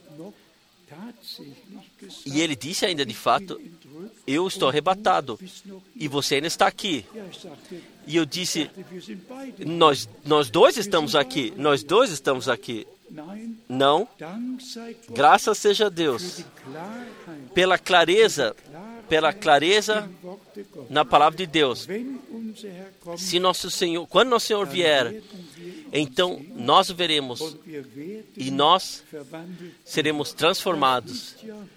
E ele disse ainda de fato, eu estou arrebatado e você ainda está aqui. E eu disse, nós, nós dois estamos aqui, nós dois estamos aqui. Não, graças seja a Deus, pela clareza, pela clareza na palavra de Deus. Se nosso Senhor, quando nosso Senhor vier, então nós o veremos e nós seremos transformados.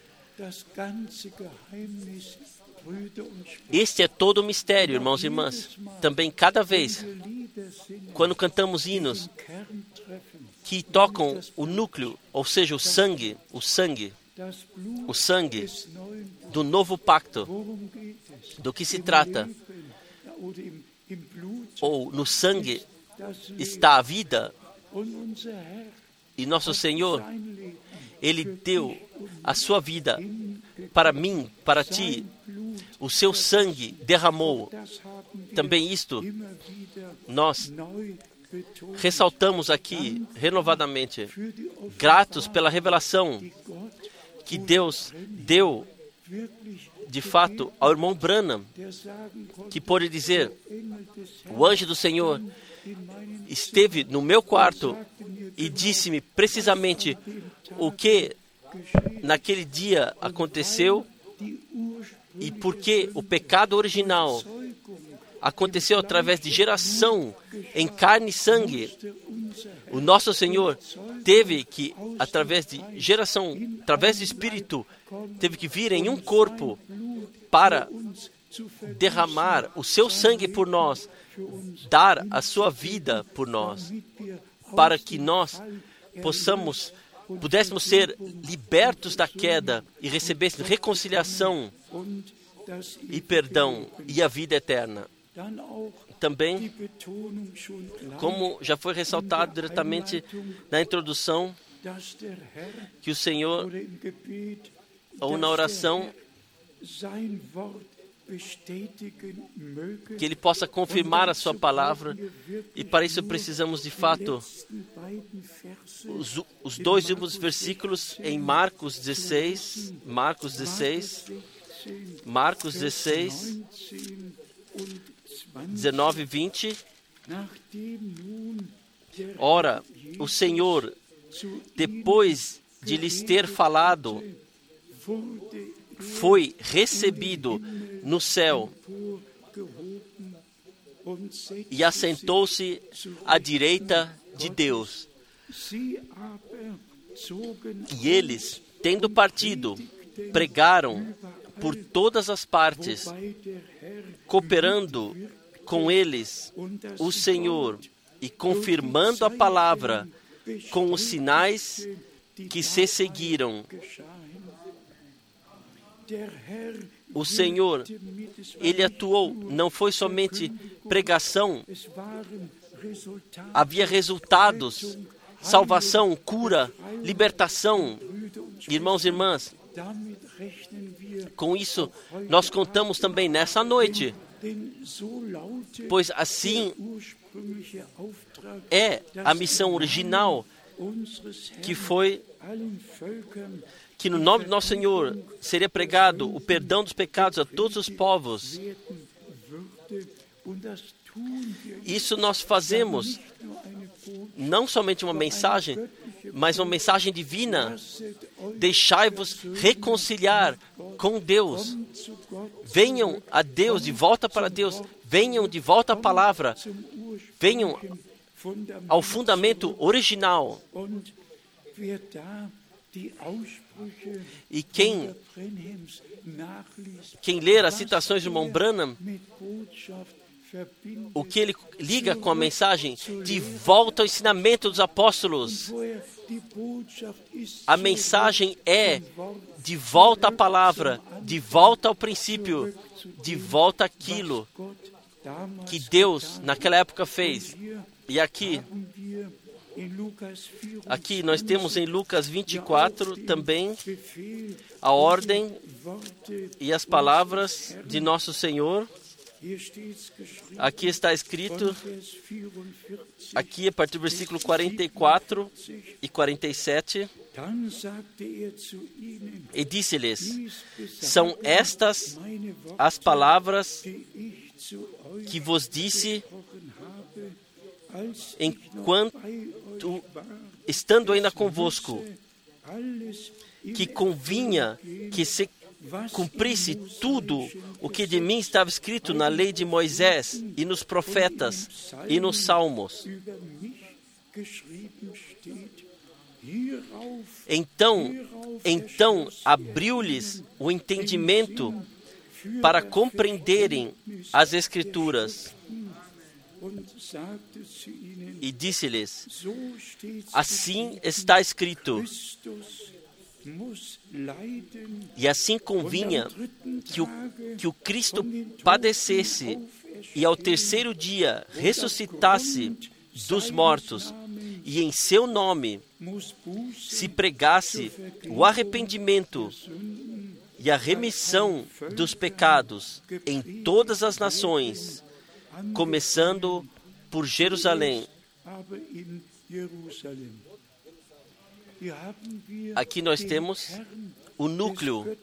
Este é todo o mistério, irmãos e irmãs. Também cada vez, quando cantamos hinos que tocam o núcleo, ou seja, o sangue, o sangue, o sangue do novo pacto, do que se trata, ou no sangue está a vida, e nosso Senhor, Ele deu a sua vida para mim, para ti, o seu sangue derramou. Também isto, nós ressaltamos aqui renovadamente, gratos pela revelação que Deus deu, de fato, ao irmão Branham, que pôde dizer: o anjo do Senhor esteve no meu quarto e disse-me precisamente o que naquele dia aconteceu e por que o pecado original aconteceu através de geração em carne e sangue. O nosso Senhor teve que, através de geração, através do Espírito, teve que vir em um corpo para derramar o seu sangue por nós, dar a sua vida por nós, para que nós possamos, pudéssemos ser libertos da queda e recebêssemos reconciliação e perdão e a vida eterna. Também, como já foi ressaltado diretamente na introdução, que o Senhor, ou na oração, que Ele possa confirmar a Sua palavra, e para isso precisamos de fato os, os dois últimos versículos em Marcos dezesseis, Marcos dezesseis, Marcos dezesseis, dezenove e vinte. Ora, o Senhor, depois de lhes ter falado, foi recebido no céu e assentou-se à direita de Deus. E eles, tendo partido, pregaram por todas as partes, cooperando com eles o Senhor e confirmando a palavra com os sinais que se seguiram. O Senhor, Ele atuou, não foi somente pregação, havia resultados, salvação, cura, libertação. Irmãos e irmãs, com isso nós contamos também nessa noite, pois assim é a missão original que foi que no nome do nosso Senhor seria pregado o perdão dos pecados a todos os povos. Isso nós fazemos não somente uma mensagem, mas uma mensagem divina. Deixai-vos reconciliar com Deus. Venham a Deus, de volta para Deus. Venham de volta à palavra. Venham ao fundamento original. E quem, quem ler as citações do irmão Branham, o que ele liga com a mensagem de volta ao ensinamento dos apóstolos. A mensagem é de volta à palavra, de volta ao princípio, de volta àquilo que Deus naquela época fez. E aqui, aqui nós temos em Lucas vinte e quatro também a ordem e as palavras de nosso Senhor. Aqui está escrito, aqui a partir do versículo quarenta e quatro e quarenta e sete, e disse-lhes: são estas as palavras que vos disse enquanto, estando ainda convosco, que convinha que se cumprisse tudo o que de mim estava escrito na lei de Moisés e nos profetas e nos salmos. Então, então abriu-lhes o entendimento para compreenderem as Escrituras. E disse-lhes: assim está escrito, e assim convinha que o, que o Cristo padecesse e ao terceiro dia ressuscitasse dos mortos, e em seu nome se pregasse o arrependimento e a remissão dos pecados em todas as nações, começando por Jerusalém. Aqui nós temos o núcleo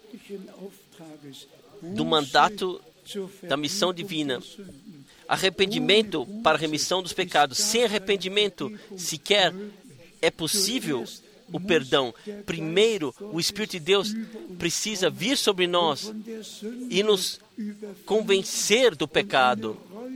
do mandato da missão divina. Arrependimento para a remissão dos pecados. Sem arrependimento, sequer é possível o perdão. Primeiro, o Espírito de Deus precisa vir sobre nós e nos convencer do pecado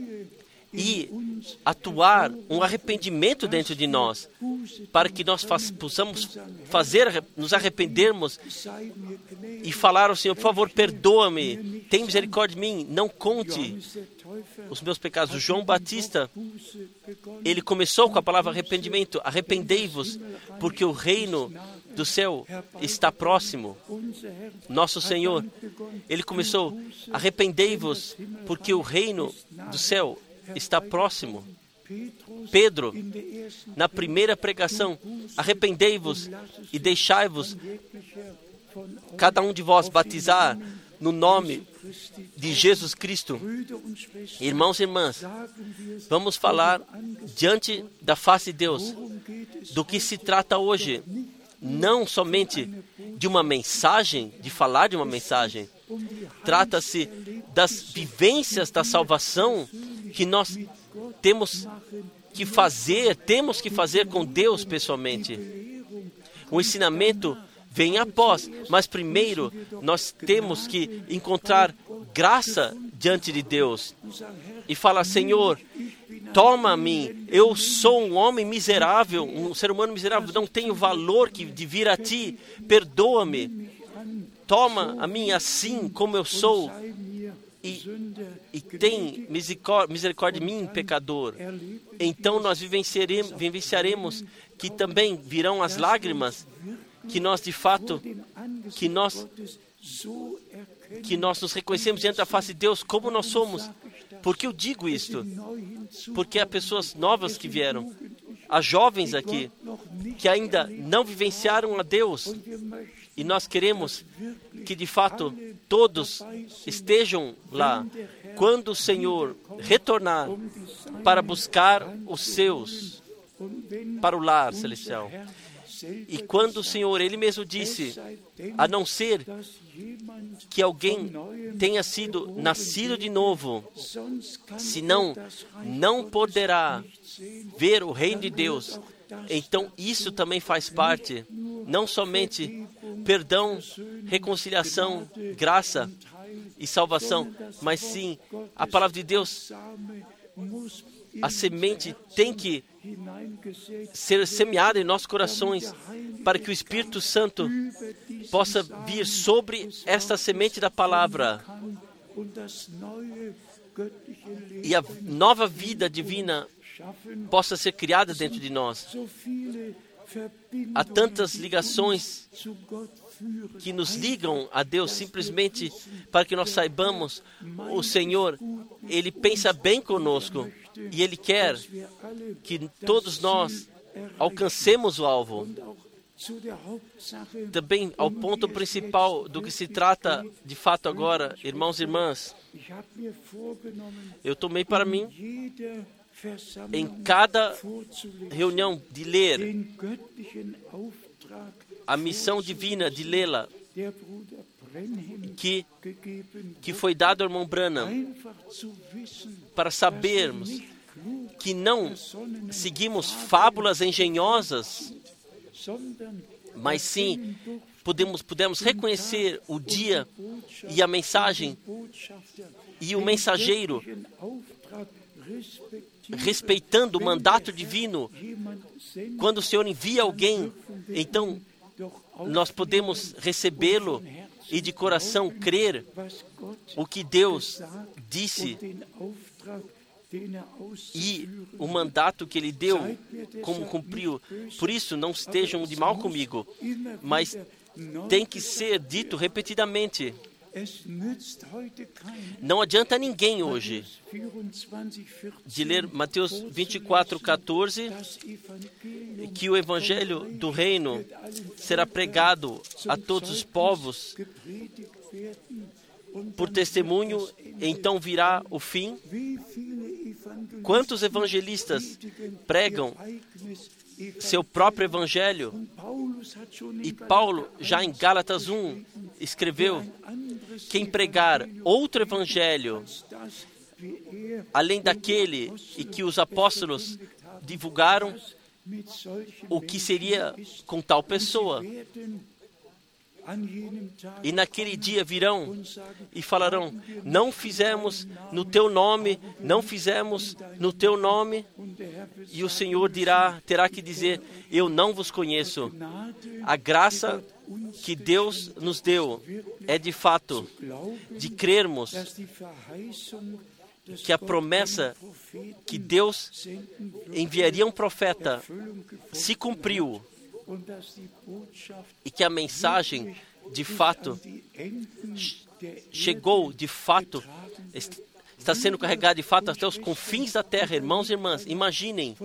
e atuar um arrependimento dentro de nós, para que nós faz, possamos fazer, nos arrependermos e falar ao Senhor: por favor, perdoa-me, tem misericórdia de mim, não conte os meus pecados. O João Batista, ele começou com a palavra arrependimento: arrependei-vos, porque o reino do céu está próximo. Nosso Senhor, ele começou: arrependei-vos, porque o reino do céu está próximo. Pedro, na primeira pregação: arrependei-vos e deixai-vos cada um de vós batizar no nome de Jesus Cristo. Irmãos e irmãs, vamos falar diante da face de Deus do que se trata hoje. Não somente de uma mensagem, de falar de uma mensagem. Trata-se das vivências da salvação que nós temos que fazer, temos que fazer com Deus pessoalmente. O ensinamento vem após, mas primeiro nós temos que encontrar graça diante de Deus e falar: Senhor, toma a mim, eu sou um homem miserável, um ser humano miserável, não tenho valor que de vir a Ti, perdoa-me, toma a mim assim como eu sou e, e tem misericórdia, misericórdia de mim, pecador. Então nós vivenciaremos, vivenciaremos que também virão as lágrimas, que nós de fato, que nós, que nós nos reconhecemos diante da face de Deus como nós somos. Por que eu digo isto? Porque há pessoas novas que vieram, há jovens aqui que ainda não vivenciaram a Deus, e nós queremos que de fato todos estejam lá quando o Senhor retornar para buscar os seus para o lar celestial. E quando o Senhor, Ele mesmo disse: a não ser que alguém tenha sido nascido de novo, senão não poderá ver o reino de Deus. Então isso também faz parte, não somente perdão, reconciliação, graça e salvação, mas sim a palavra de Deus. A semente tem que ser semeada em nossos corações, para que o Espírito Santo possa vir sobre esta semente da palavra e a nova vida divina possa ser criada dentro de nós. Há tantas ligações que nos ligam a Deus simplesmente para que nós saibamos: o Senhor, Ele pensa bem conosco e Ele quer que todos nós alcancemos o alvo. Também ao ponto principal do que se trata de fato agora, irmãos e irmãs, eu tomei para mim, em cada reunião, de ler a missão divina, de lê-la, que, que foi dado ao irmão Branham, para sabermos que não seguimos fábulas engenhosas, mas sim podemos, podemos reconhecer o dia e a mensagem e o mensageiro, respeitando o mandato divino. Quando o Senhor envia alguém, então nós podemos recebê-lo e de coração crer o que Deus disse e o mandato que Ele deu, como cumpriu. Por isso, não estejam de mal comigo, mas tem que ser dito repetidamente. Não adianta a ninguém hoje de ler Mateus vinte e quatro, quatorze, que o Evangelho do Reino será pregado a todos os povos por testemunho, então virá o fim. Quantos evangelistas pregam seu próprio evangelho? E Paulo, já em Gálatas um, escreveu: quem pregar outro evangelho, além daquele e que os apóstolos divulgaram, o que seria com tal pessoa? E naquele dia virão e falarão: não fizemos no teu nome, não fizemos no teu nome. E o Senhor dirá, terá que dizer: eu não vos conheço. A graça que Deus nos deu é de fato de crermos que a promessa que Deus enviaria um profeta se cumpriu, e que a mensagem de fato chegou, de fato, está sendo carregada de fato até os confins da terra. Irmãos e irmãs, imaginem,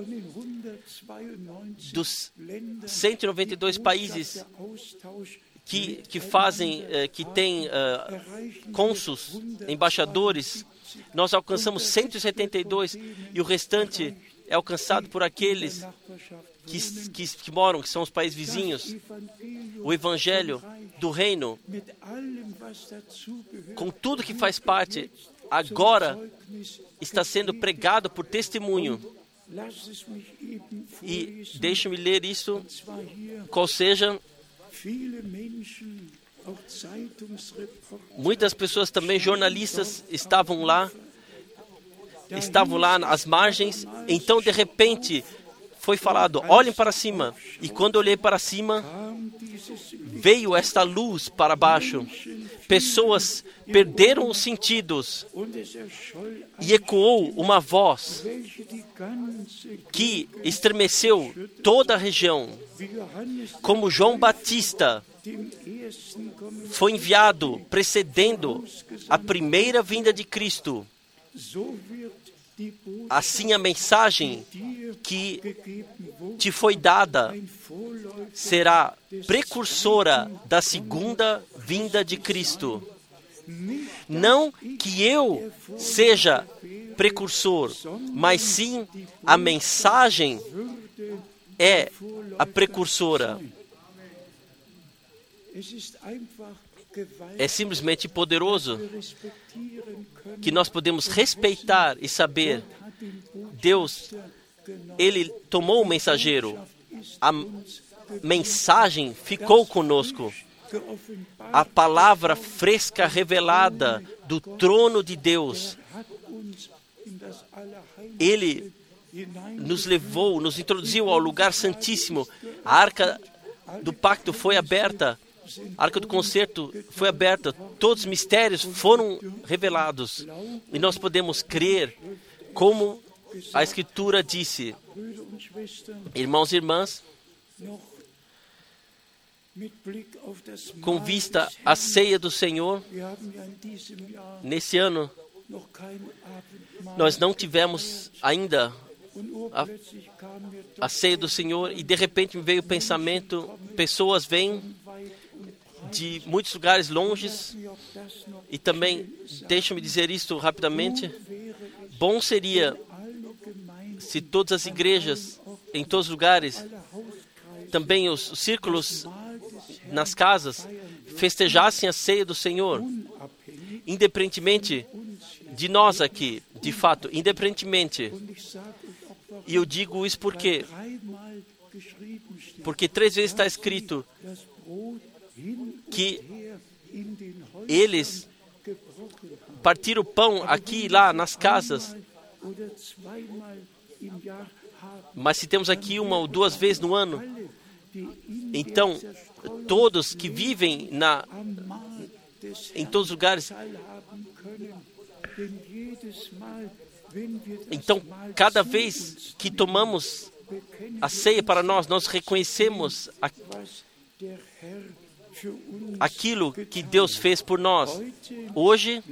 dos cento e noventa e dois países que, que fazem, que têm uh, cônsuls, embaixadores, nós alcançamos cento e setenta e dois, e o restante é alcançado por aqueles que, que, que moram, que são os países vizinhos. O Evangelho do Reino, com tudo que faz parte, agora está sendo pregado por testemunho. E deixe-me ler isso, qual seja... Muitas pessoas também, jornalistas, estavam lá, estavam lá às margens. Então, de repente, foi falado: olhem para cima. E quando eu olhei para cima, veio esta luz para baixo. Pessoas perderam os sentidos e ecoou uma voz que estremeceu toda a região. Como João Batista foi enviado precedendo a primeira vinda de Cristo, assim a mensagem que te foi dada será precursora da segunda vinda de Cristo. Não que eu seja precursor, mas sim a mensagem é a precursora. É simplesmente poderoso que nós podemos respeitar e saber: Deus, Ele tomou o mensageiro, a mensagem ficou conosco. A palavra fresca revelada do trono de Deus, Ele nos levou, nos introduziu ao lugar santíssimo. A arca do pacto foi aberta, a arca do concerto foi aberta, todos os mistérios foram revelados. E nós podemos crer, como a Escritura disse. Irmãos e irmãs, com vista à ceia do Senhor, nesse ano, nós não tivemos ainda a, a ceia do Senhor, e de repente me veio o pensamento: pessoas vêm de muitos lugares longes, e também, deixa-me dizer isto rapidamente, bom seria se todas as igrejas, em todos os lugares, também os círculos nas casas, festejassem a ceia do Senhor, independentemente de nós aqui, de fato, independentemente. E eu digo isso porque, porque três vezes está escrito que eles partiram o pão aqui e lá nas casas. Mas se temos aqui uma ou duas vezes no ano, então todos que vivem na, em todos os lugares, então cada vez que tomamos a ceia para nós, nós reconhecemos a, aquilo que Deus fez por nós. Hoje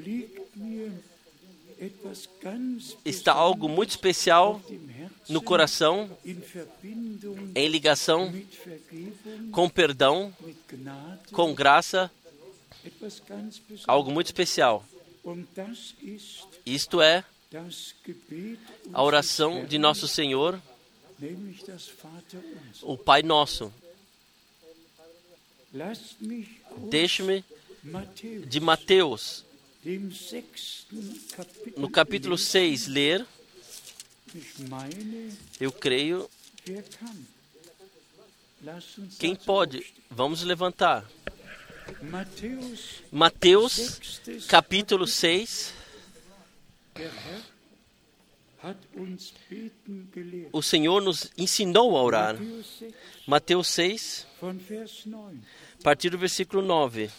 está algo muito especial no coração, em ligação com perdão, com graça, algo muito especial. Isto é a oração de Nosso Senhor, o Pai Nosso. Deixe-me de Mateus, no capítulo seis, ler. Eu creio. Quem pode? Vamos levantar. Mateus, capítulo seis. O Senhor nos ensinou a orar. Mateus seis, a partir do versículo nove.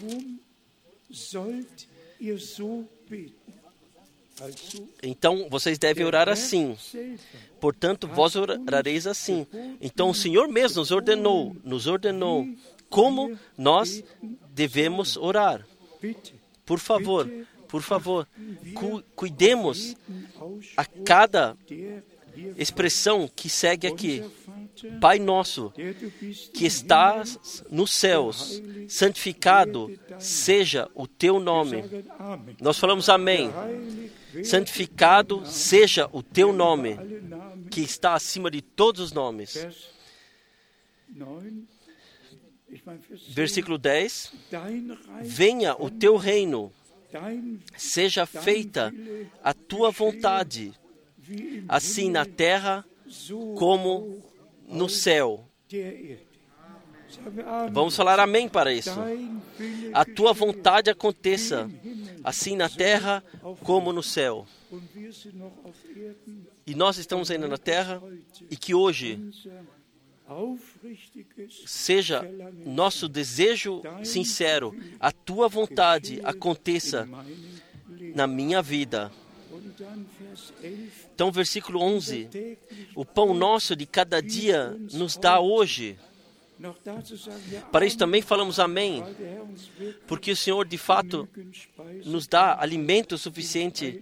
Então, vocês devem orar assim. Portanto, vós orareis assim. Então, o Senhor mesmo nos ordenou, nos ordenou como nós devemos orar. Por favor, por favor, cu cuidemos a cada expressão que segue aqui. Pai nosso, que estás nos céus, santificado seja o teu nome. Nós falamos amém. Santificado seja o teu nome, que está acima de todos os nomes. Versículo dez. Venha o teu reino, seja feita a tua vontade, assim na terra como no céu. Vamos falar amém para isso. A tua vontade aconteça, assim na terra como no céu. E nós estamos ainda na terra, e que hoje seja nosso desejo sincero, a tua vontade aconteça na minha vida. Então, versículo onze. O pão nosso de cada dia nos dá hoje. Para isso também falamos amém, porque o Senhor de fato nos dá alimento suficiente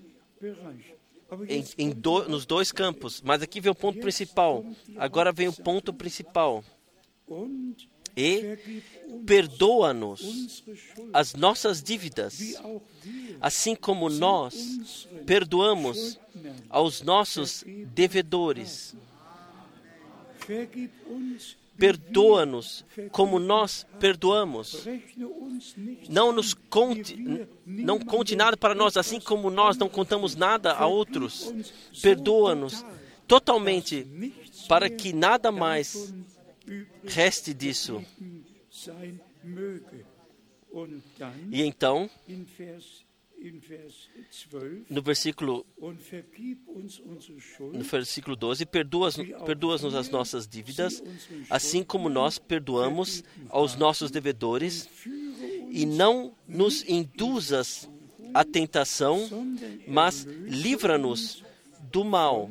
em, em do, nos dois campos. Mas aqui vem o ponto principal. Agora vem o ponto principal. E perdoa-nos as nossas dívidas, assim como nós perdoamos aos nossos devedores. Perdoa-nos como nós perdoamos. Não nos conte, não conte nada para nós, assim como nós não contamos nada a outros. Perdoa-nos totalmente, para que nada mais reste disso. E então, no versículo, no versículo doze, perdoa-nos perdoa as nossas dívidas, assim como nós perdoamos aos nossos devedores, e não nos induzas à tentação, mas livra-nos do mal.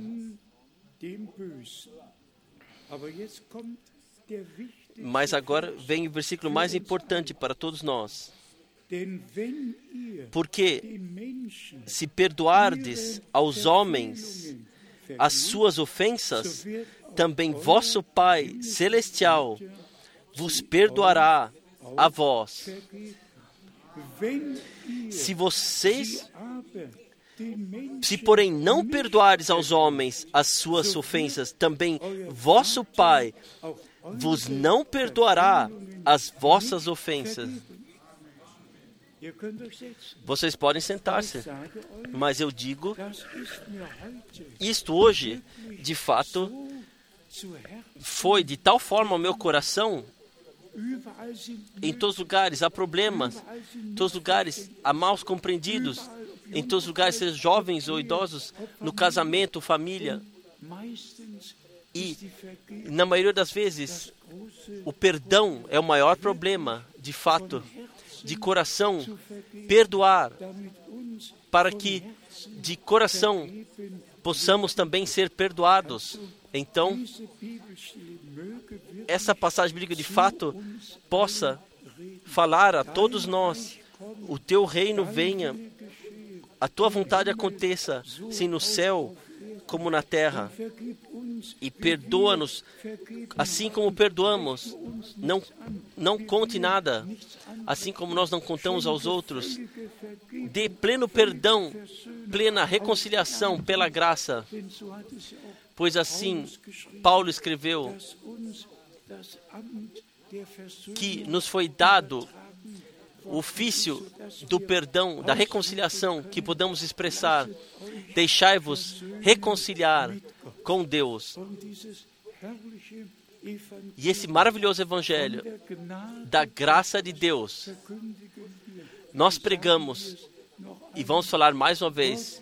Mas agora vem o versículo mais importante para todos nós. Porque se perdoardes aos homens as suas ofensas, também vosso Pai Celestial vos perdoará a vós. Se vocês, se porém não perdoardes aos homens as suas ofensas, também vosso Pai vos não perdoará as vossas ofensas. Vocês podem sentar-se, mas eu digo, isto hoje, de fato, foi de tal forma ao meu coração. Em todos os lugares há problemas, em todos os lugares há maus compreendidos, em todos os lugares, sejam jovens ou idosos, no casamento, família. E, na maioria das vezes, o perdão é o maior problema, de fato. De coração, perdoar, para que de coração possamos também ser perdoados. Então, essa passagem bíblica de fato possa falar a todos nós: o teu reino venha, a tua vontade aconteça, assim no céu como na terra. E perdoa-nos, assim como perdoamos. Não, não conte nada, assim como nós não contamos aos outros. Dê pleno perdão plena reconciliação pela graça, pois assim Paulo escreveu que nos foi dado o ofício do perdão, da reconciliação, que podemos expressar: deixai-vos reconciliar com Deus. E esse maravilhoso evangelho da graça de Deus, nós pregamos e vamos falar mais uma vez.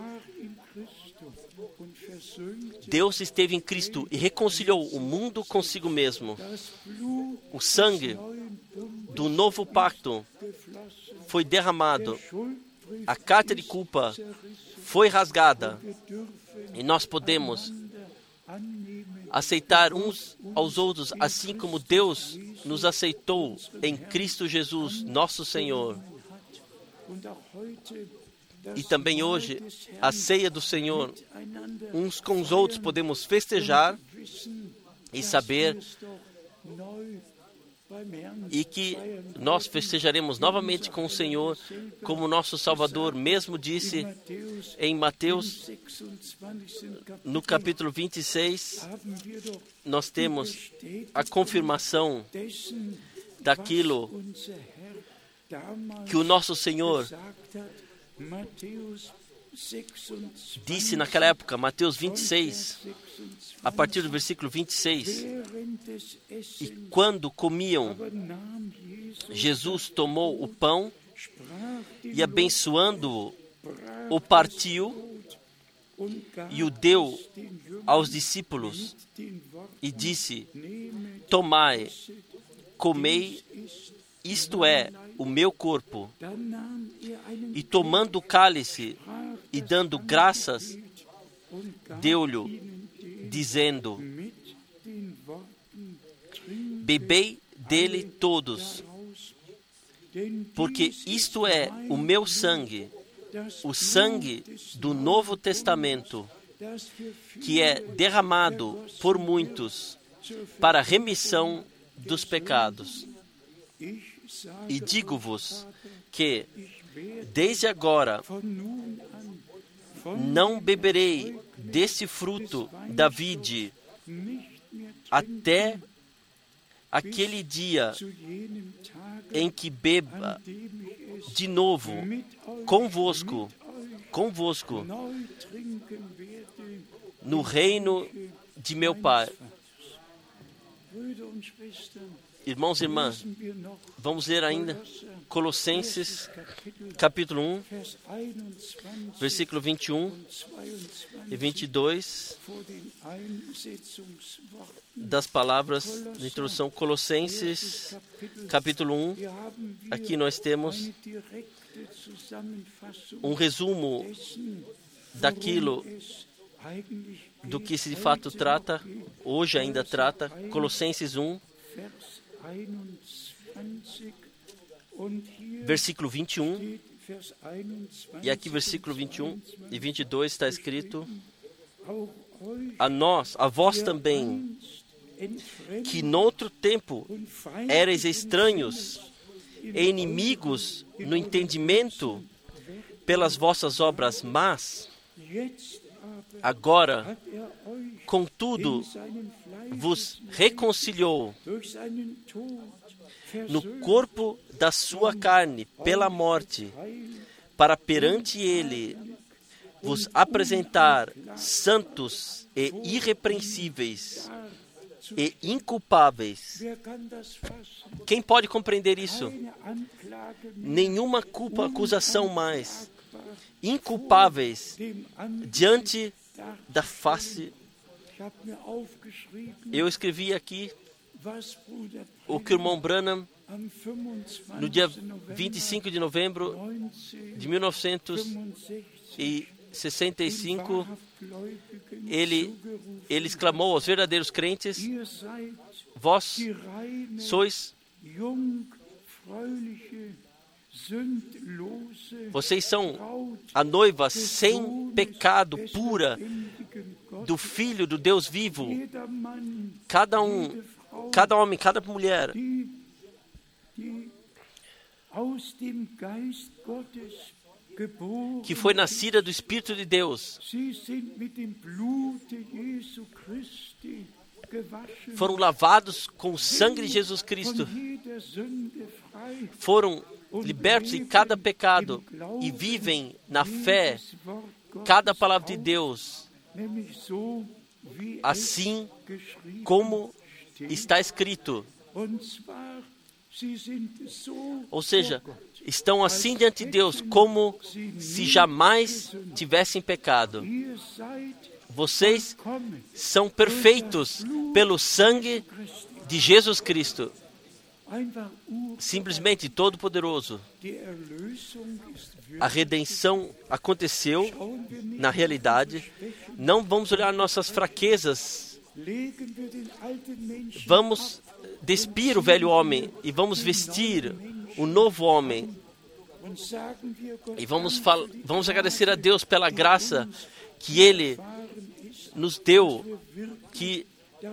Deus esteve em Cristo e reconciliou o mundo consigo mesmo. O sangue do novo pacto foi derramado. A carta de culpa foi rasgada. E nós podemos aceitar uns aos outros, assim como Deus nos aceitou em Cristo Jesus, nosso Senhor. E também hoje, a ceia do Senhor, uns com os outros podemos festejar e saber e que nós festejaremos novamente com o Senhor, como nosso Salvador mesmo disse em Mateus, no capítulo vinte e seis, nós temos a confirmação daquilo que o nosso Senhor disse naquela época, Mateus vinte e seis, a partir do versículo vinte e seis. E quando comiam, Jesus tomou o pão e, abençoando-o, o partiu e o deu aos discípulos e disse: tomai, comei, isto é o meu corpo. E tomando o cálice e dando graças, deu-lhe, dizendo: bebei dele todos, porque isto é o meu sangue, o sangue do Novo Testamento, que é derramado por muitos para a remissão dos pecados. E digo-vos que, desde agora, não beberei desse fruto da vide até aquele dia em que beba de novo convosco, convosco, no reino de meu Pai. Irmãos e irmãs, vamos ler ainda Colossenses, capítulo um, versículo vinte e um e vinte e dois, das palavras de introdução. Colossenses, capítulo um, aqui nós temos um resumo daquilo do que se de fato trata, hoje ainda trata, Colossenses um, versículo vinte e um, e aqui versículo vinte e um e vinte e dois está escrito: a nós, a vós também, que noutro tempo erais estranhos e inimigos no entendimento pelas vossas obras más, agora, contudo, vos reconciliou no corpo da sua carne pela morte, para perante ele vos apresentar santos e irrepreensíveis e inculpáveis. Quem pode compreender isso? Nenhuma culpa, acusação mais. Inculpáveis diante da face. Eu escrevi aqui o que o irmão Branham, no dia vinte e cinco de novembro de mil novecentos e sessenta e cinco, ele, ele exclamou aos verdadeiros crentes: vós sois Vocês são a noiva sem pecado, pura, do Filho do Deus vivo. Cada um, cada homem, cada mulher, que foi nascida do Espírito de Deus, foram lavados com o sangue de Jesus Cristo, foram libertos de cada pecado e vivem na fé cada palavra de Deus, assim como está escrito. Ou seja, estão assim diante de Deus como se jamais tivessem pecado. Vocês são perfeitos pelo sangue de Jesus Cristo, simplesmente todo-poderoso. A redenção aconteceu na realidade. Não vamos olhar nossas fraquezas. Vamos despir o velho homem e vamos vestir o novo homem. E vamos, fal- vamos agradecer a Deus pela graça que Ele nos deu, que,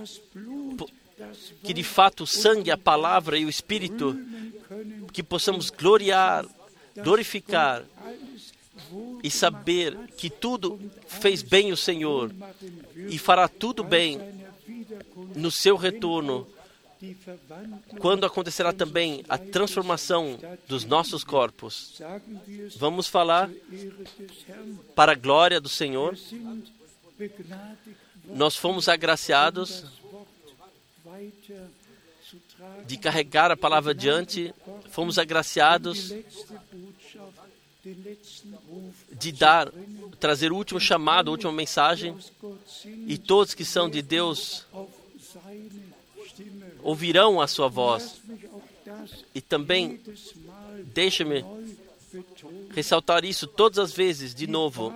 que de fato o sangue, a palavra e o Espírito, que possamos gloriar, glorificar e saber que tudo fez bem o Senhor e fará tudo bem no seu retorno, quando acontecerá também a transformação dos nossos corpos. Vamos falar para a glória do Senhor. Nós fomos agraciados de carregar a palavra adiante, fomos agraciados de dar, trazer o último chamado, a última mensagem, e todos que são de Deus ouvirão a sua voz. E também, deixa-me ressaltar isso todas as vezes, de novo.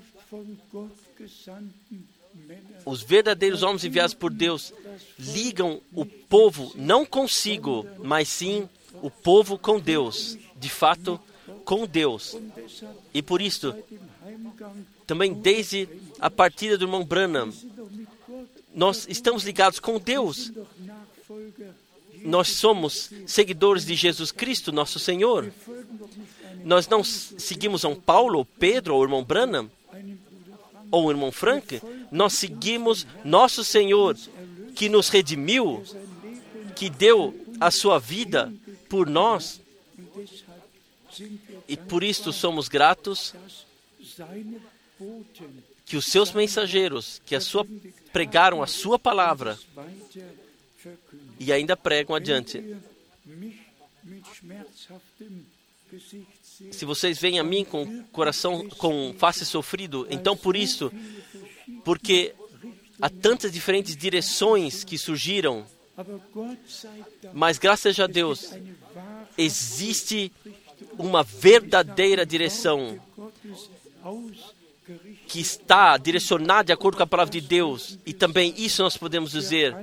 Os verdadeiros homens enviados por Deus ligam o povo não consigo, mas sim o povo com Deus. De fato, com Deus. E por isso, também desde a partida do irmão Branham, nós estamos ligados com Deus. Nós somos seguidores de Jesus Cristo, nosso Senhor. Nós não seguimos a um Paulo, ou Pedro, ou o irmão Branham, ou o irmão Frank. Nós seguimos nosso Senhor, que nos redimiu, que deu a sua vida por nós. E por isso somos gratos que os seus mensageiros, que a sua, pregaram a sua palavra e ainda pregam adiante. Se vocês veem a mim com coração, com face sofrido, então por isso, porque há tantas diferentes direções que surgiram, mas graças a Deus, existe uma verdadeira direção que está direcionada de acordo com a palavra de Deus. E também isso nós podemos dizer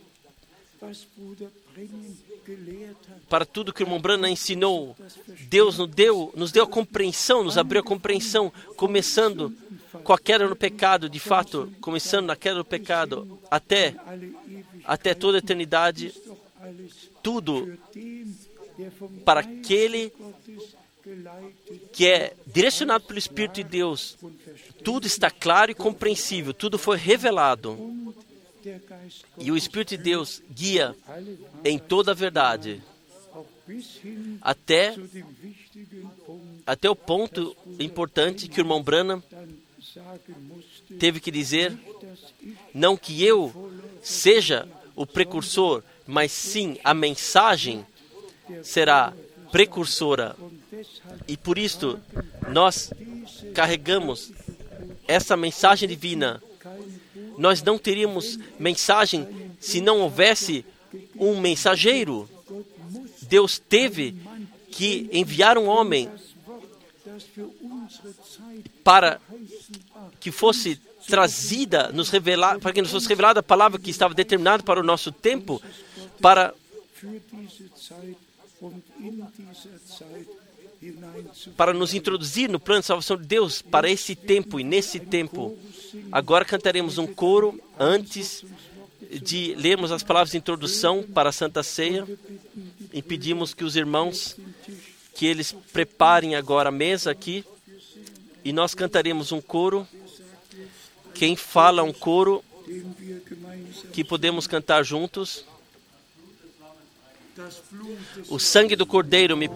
para tudo que o irmão Branham ensinou. Deus nos deu, nos deu a compreensão, nos abriu a compreensão, começando com a queda no pecado, de fato, começando na queda do pecado, até, até toda a eternidade, tudo para aquele que é direcionado pelo Espírito de Deus. Tudo está claro e compreensível, tudo foi revelado. E o Espírito de Deus guia em toda a verdade, até, até o ponto importante que o irmão Branham teve que dizer, não que eu seja o precursor, mas sim a mensagem será precursora. E por isso nós carregamos essa mensagem divina. Nós não teríamos mensagem se não houvesse um mensageiro. Deus teve que enviar um homem para que fosse trazida, nos revelar, para que nos fosse revelada a palavra que estava determinada para o nosso tempo, para para nos introduzir no plano de salvação de Deus para esse tempo e nesse tempo. Agora cantaremos um coro antes de lermos as palavras de introdução para a Santa Ceia e pedimos que os irmãos, que eles preparem agora a mesa aqui. E nós cantaremos um coro. Quem fala um coro que podemos cantar juntos? O sangue do Cordeiro me...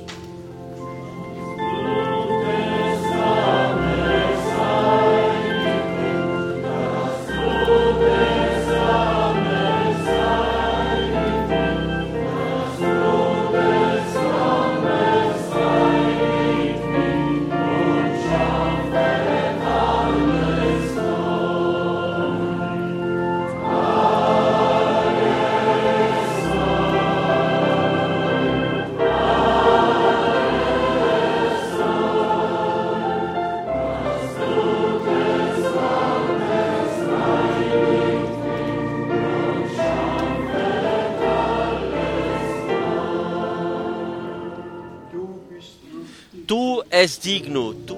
Tu és digno. Tu...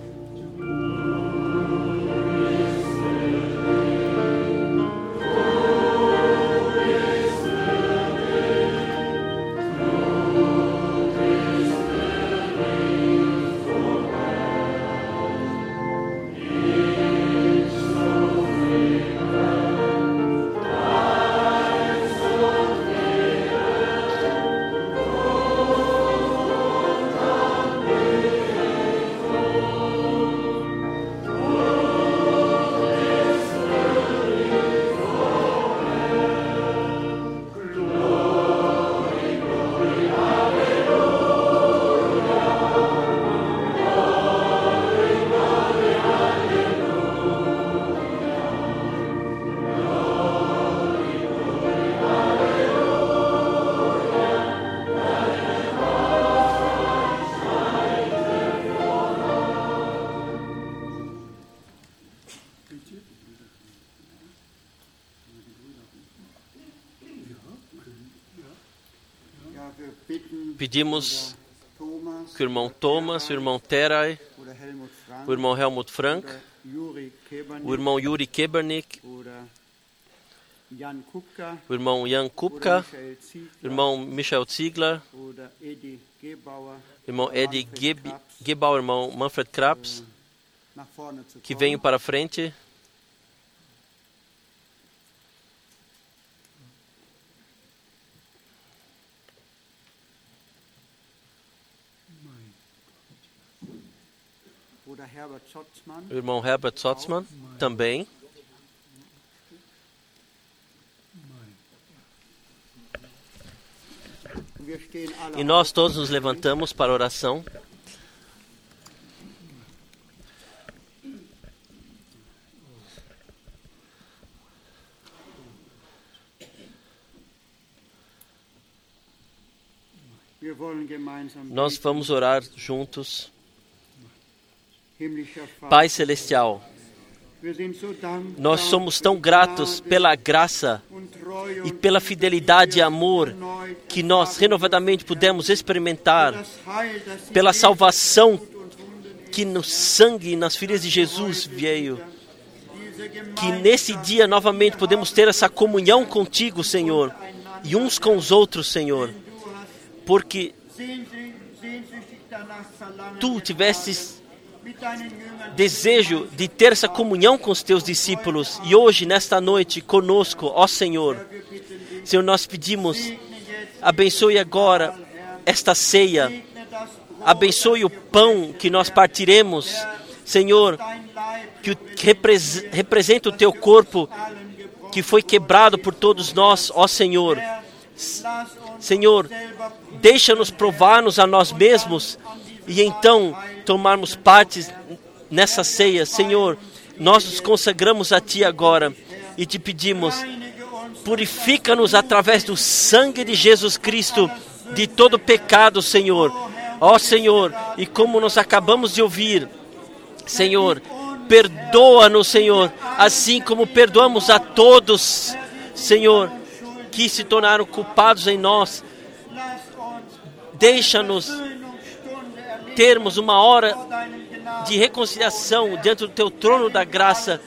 Pedimos que o irmão Thomas, o irmão Terai, o irmão Helmut Frank, o irmão Yuri Kebernik, o irmão Jan Kupka, o irmão Michael Ziegler, o irmão Eddie Gebauer, o irmão Manfred Krabs, que venham para a frente. O irmão Herbert Sotzmann também. E nós todos nos levantamos para a oração. Nós vamos orar juntos. Pai Celestial, nós somos tão gratos pela graça e pela fidelidade e amor que nós renovadamente pudemos experimentar, pela salvação que no sangue e nas feridas de Jesus veio, que nesse dia novamente podemos ter essa comunhão contigo, Senhor, e uns com os outros, Senhor, porque Tu tivestes desejo de ter essa comunhão com os teus discípulos e hoje, nesta noite, conosco, ó Senhor. Senhor, nós pedimos, abençoe agora esta ceia, abençoe o pão que nós partiremos, Senhor, que repres- representa o teu corpo que foi quebrado por todos nós, ó Senhor. Senhor, deixa-nos provar-nos a nós mesmos e então tomarmos parte nessa ceia. Senhor, nós nos consagramos a Ti agora e Te pedimos, purifica-nos através do sangue de Jesus Cristo de todo pecado, Senhor. Ó Senhor, e como nós acabamos de ouvir, Senhor, perdoa-nos, Senhor, assim como perdoamos a todos, Senhor, que se tornaram culpados em nós. Deixa-nos termos uma hora de reconciliação diante do Teu trono da graça,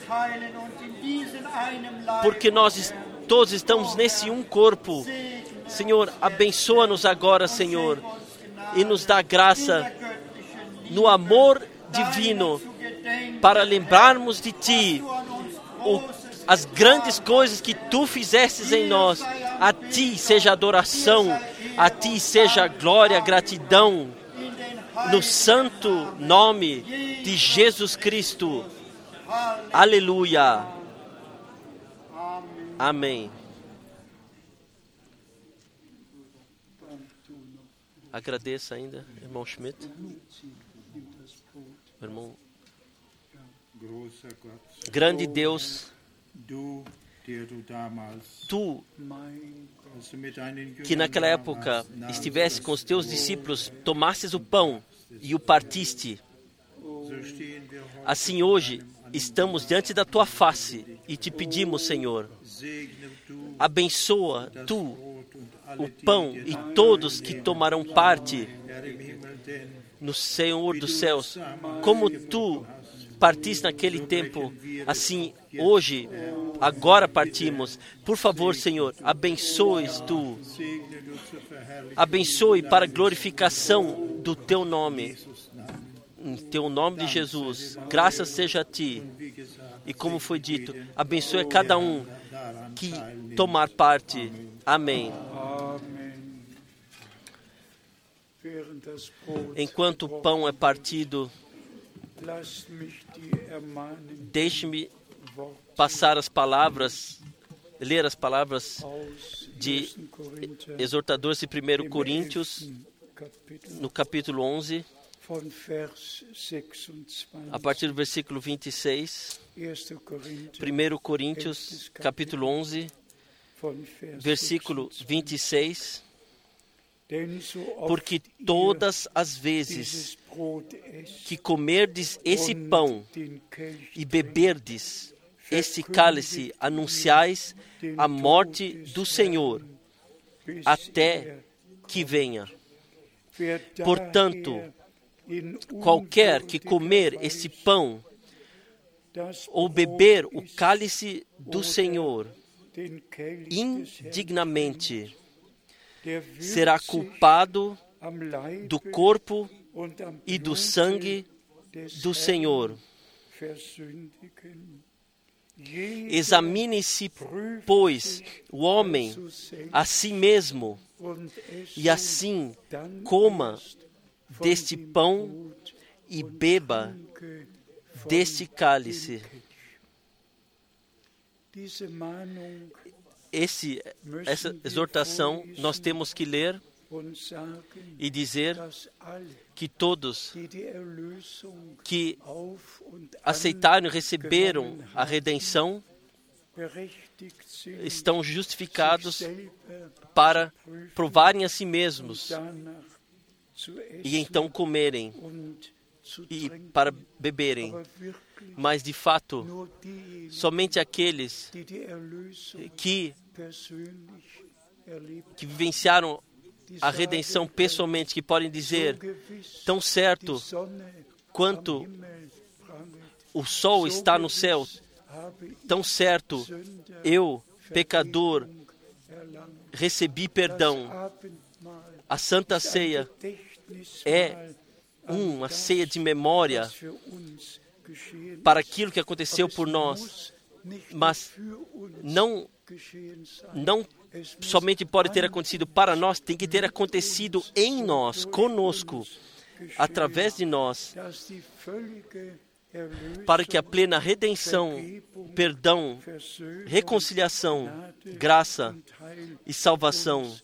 porque nós todos estamos nesse um corpo. Senhor, abençoa-nos agora, Senhor, e nos dá graça no amor divino, para lembrarmos de Ti, o, as grandes coisas que Tu fizestes em nós. A Ti seja adoração, a Ti seja glória, gratidão, no santo nome de Jesus Cristo. Aleluia. Amém. Agradeça ainda, irmão Schmidt. Irmão, grande Deus, Tu, que naquela época estivesse com os Teus discípulos, tomastes o pão e o partiste. Assim hoje estamos diante da Tua face e te pedimos, Senhor, abençoa Tu o pão e todos que tomarão parte no Senhor dos céus, como Tu partiste naquele tempo, assim hoje, agora partimos. Por favor, Senhor, abençoe Tu, abençoe para a glorificação do Teu nome, em Teu nome de Jesus. Graças seja a Ti, e como foi dito, abençoe cada um que tomar parte. Amém. Enquanto o pão é partido, deixe-me passar as palavras, ler as palavras de exortadores de primeiro Coríntios, no capítulo onze, a partir do versículo vinte e seis. primeiro Coríntios, capítulo onze, versículo vinte e seis. Porque todas as vezes que comerdes esse pão e beberdes este cálice, anunciais a morte do Senhor, até que venha. Portanto, qualquer que comer esse pão ou beber o cálice do Senhor indignamente, será culpado do corpo e do sangue do Senhor. Examine-se, pois, o homem a si mesmo, e assim coma deste pão e beba deste cálice. Esse, essa exortação nós temos que ler e dizer que todos que aceitaram e receberam a redenção estão justificados para provarem a si mesmos e então comerem e para beberem. Mas, de fato, somente aqueles que, que vivenciaram a redenção pessoalmente, que podem dizer, tão certo quanto o sol está no céu, tão certo eu, pecador, recebi perdão. A Santa Ceia é uma ceia de memória para aquilo que aconteceu por nós, mas não, não somente pode ter acontecido para nós, tem que ter acontecido em nós, conosco, através de nós, para que a plena redenção, perdão, reconciliação, graça e salvação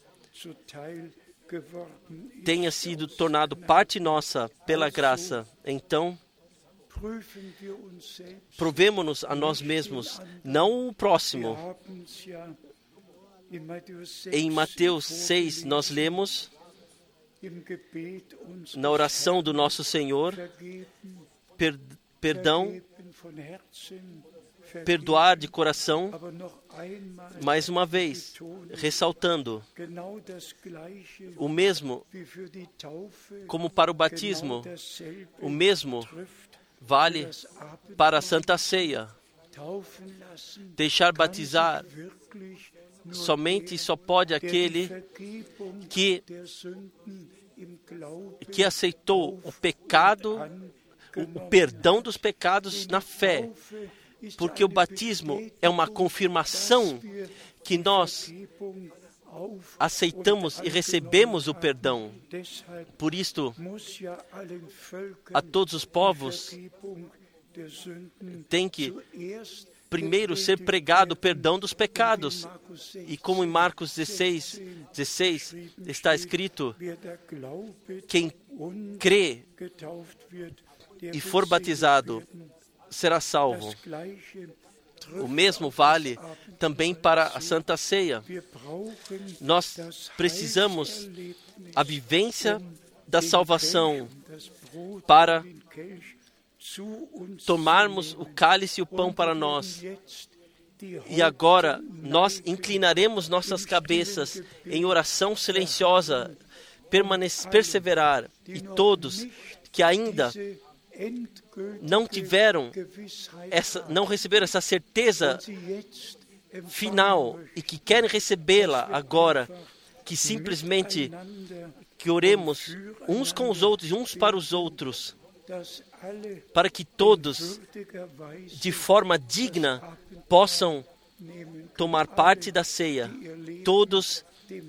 tenha sido tornado parte nossa pela graça. Então, provemo-nos a nós mesmos, não o próximo. Em Mateus seis, nós lemos, na oração do nosso Senhor, per, perdão, perdoar de coração, mais uma vez, ressaltando, o mesmo, como para o batismo, o mesmo vale para a Santa Ceia. Deixar batizar somente só pode aquele que, que aceitou o pecado, o perdão dos pecados na fé, porque o batismo é uma confirmação que nós aceitamos e recebemos o perdão. Por isto, a todos os povos tem que primeiro ser pregado o perdão dos pecados. E como em Marcos dezesseis, dezesseis está escrito, quem crê e for batizado será salvo. O mesmo vale também para a Santa Ceia. Nós precisamos a vivência da salvação para tomarmos o cálice e o pão para nós. E agora nós inclinaremos nossas cabeças em oração silenciosa, perseverar. E todos que ainda não tiveram essa, não receberam essa certeza final e que querem recebê-la agora, que simplesmente que oremos uns com os outros, uns para os outros, para que todos, de forma digna, possam tomar parte da ceia. Todos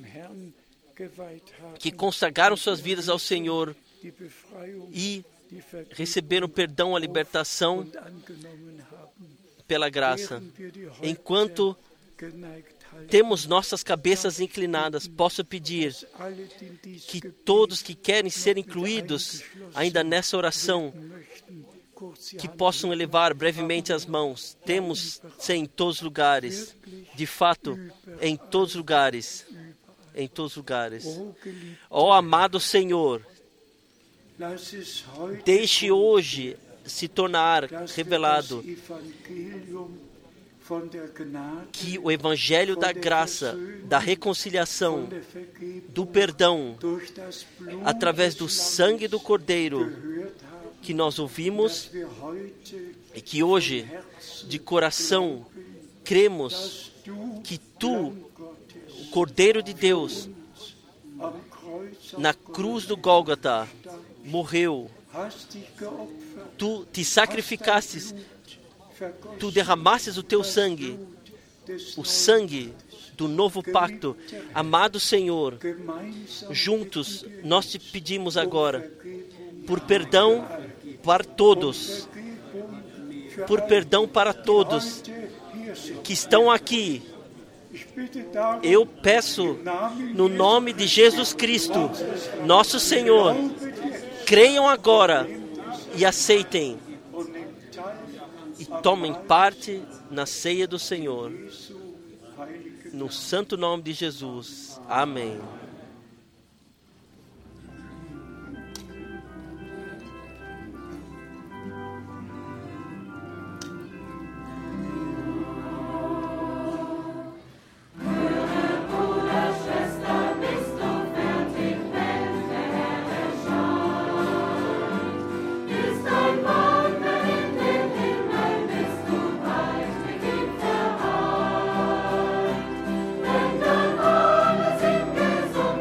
que consagraram suas vidas ao Senhor e receberam perdão, a libertação pela graça. Enquanto temos nossas cabeças inclinadas, posso pedir que todos que querem ser incluídos ainda nessa oração, que possam elevar brevemente as mãos. Temos ser em todos os lugares, de fato, em todos os lugares, em todos os lugares. Ó amado Senhor, deixe hoje se tornar revelado que o Evangelho da graça, da reconciliação, do perdão, através do sangue do Cordeiro, que nós ouvimos e que hoje, de coração, cremos que Tu, o Cordeiro de Deus, na cruz do Gólgota, morreu. Tu te sacrificastes, tu derramastes o teu sangue, o sangue do novo pacto. Amado Senhor, juntos nós te pedimos agora por perdão para todos, por perdão para todos que estão aqui. Eu peço no nome de Jesus Cristo, nosso Senhor, creiam agora e aceitem e tomem parte na ceia do Senhor. No santo nome de Jesus. Amém. Gesundheit.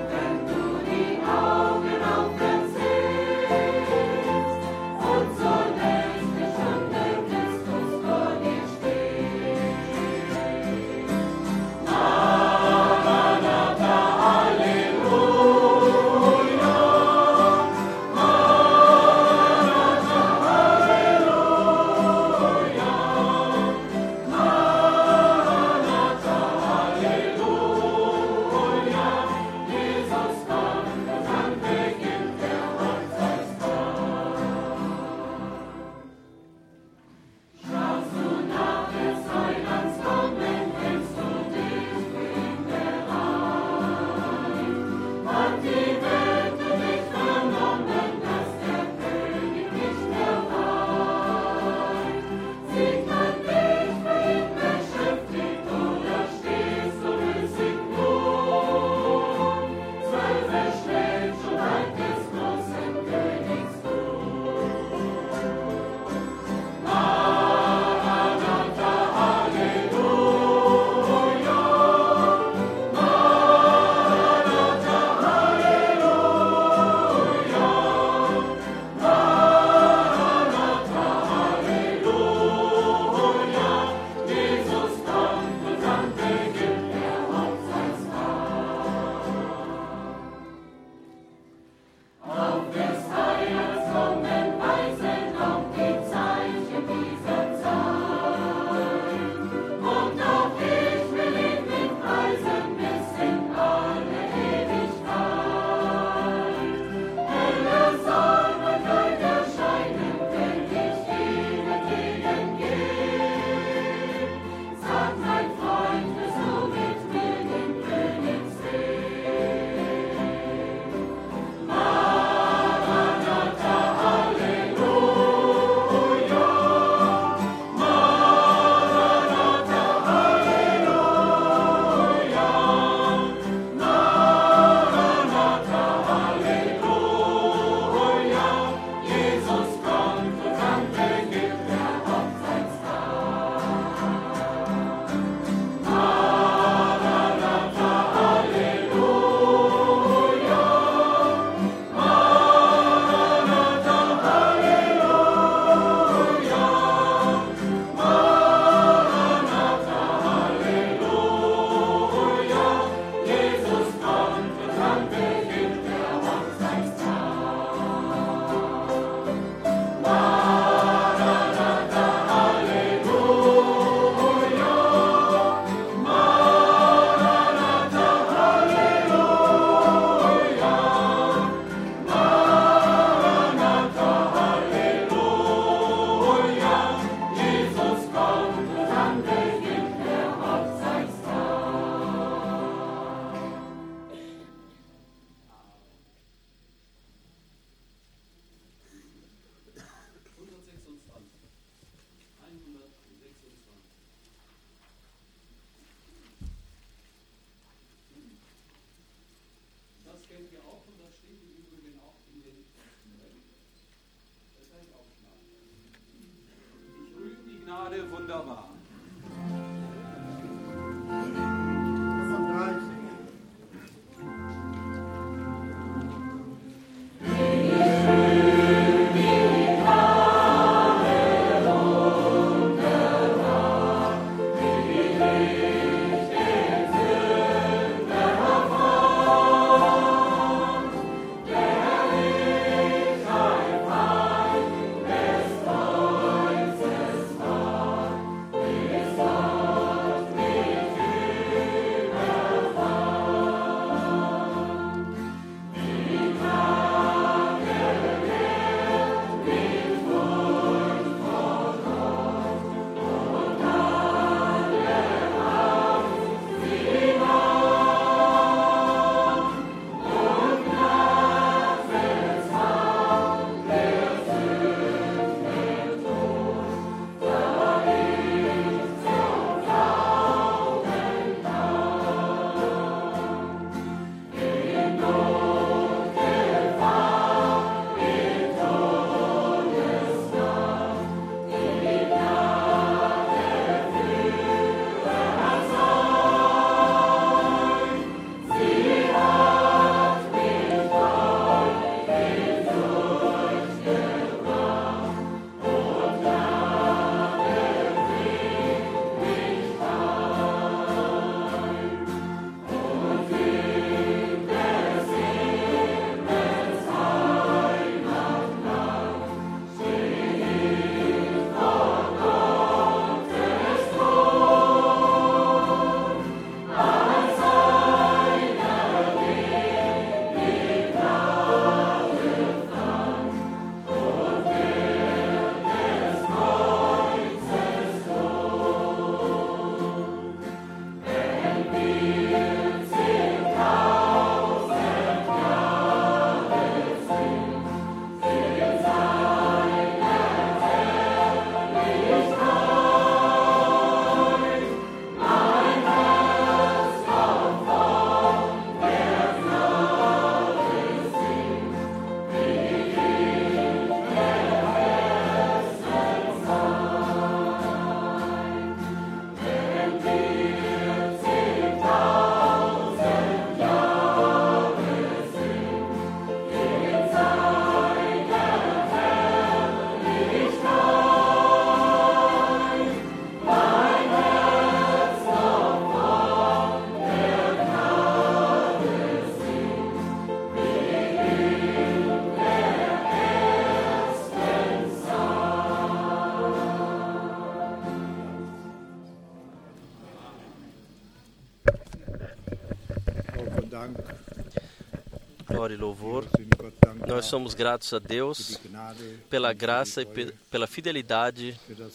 Glória e louvor. Nós somos gratos a Deus pela graça e pe- pela fidelidade,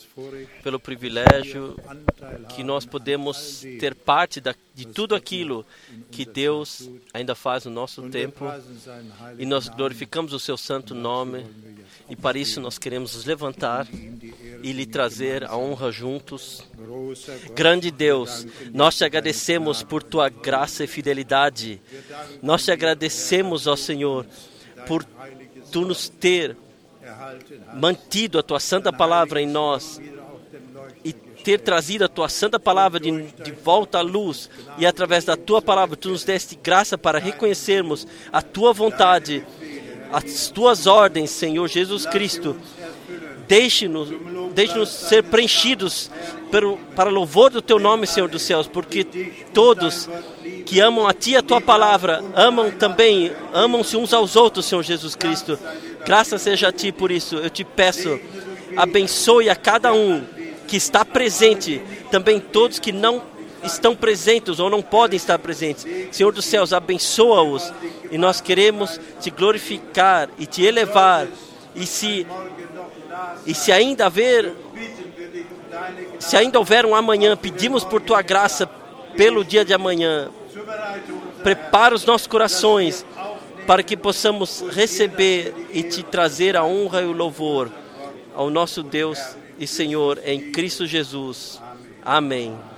pelo privilégio que nós podemos ter parte da, de tudo aquilo que Deus ainda faz no nosso tempo, e nós glorificamos o seu santo nome, e para isso nós queremos nos levantar e lhe trazer a honra juntos. Grande Deus, nós te agradecemos por tua graça e fidelidade. Nós te agradecemos, ó Senhor, por tu nos ter mantido a tua santa palavra em nós e ter trazido a tua santa palavra de, de volta à luz, e através da tua palavra tu nos deste graça para reconhecermos a tua vontade, as tuas ordens, Senhor Jesus Cristo. Deixe-nos, deixe-nos ser preenchidos pelo, para louvor do teu nome, Senhor dos céus, porque todos que amam a ti e a tua palavra amam também, amam-se uns aos outros, Senhor Jesus Cristo. Graças seja a ti por isso. Eu te peço, abençoe a cada um que está presente, também todos que não estão presentes ou não podem estar presentes. Senhor dos céus, abençoa-os, e nós queremos te glorificar e te elevar. E se E se ainda haver, se ainda houver um amanhã, pedimos por tua graça pelo dia de amanhã. Prepara os nossos corações para que possamos receber e te trazer a honra e o louvor ao nosso Deus e Senhor em Cristo Jesus. Amém.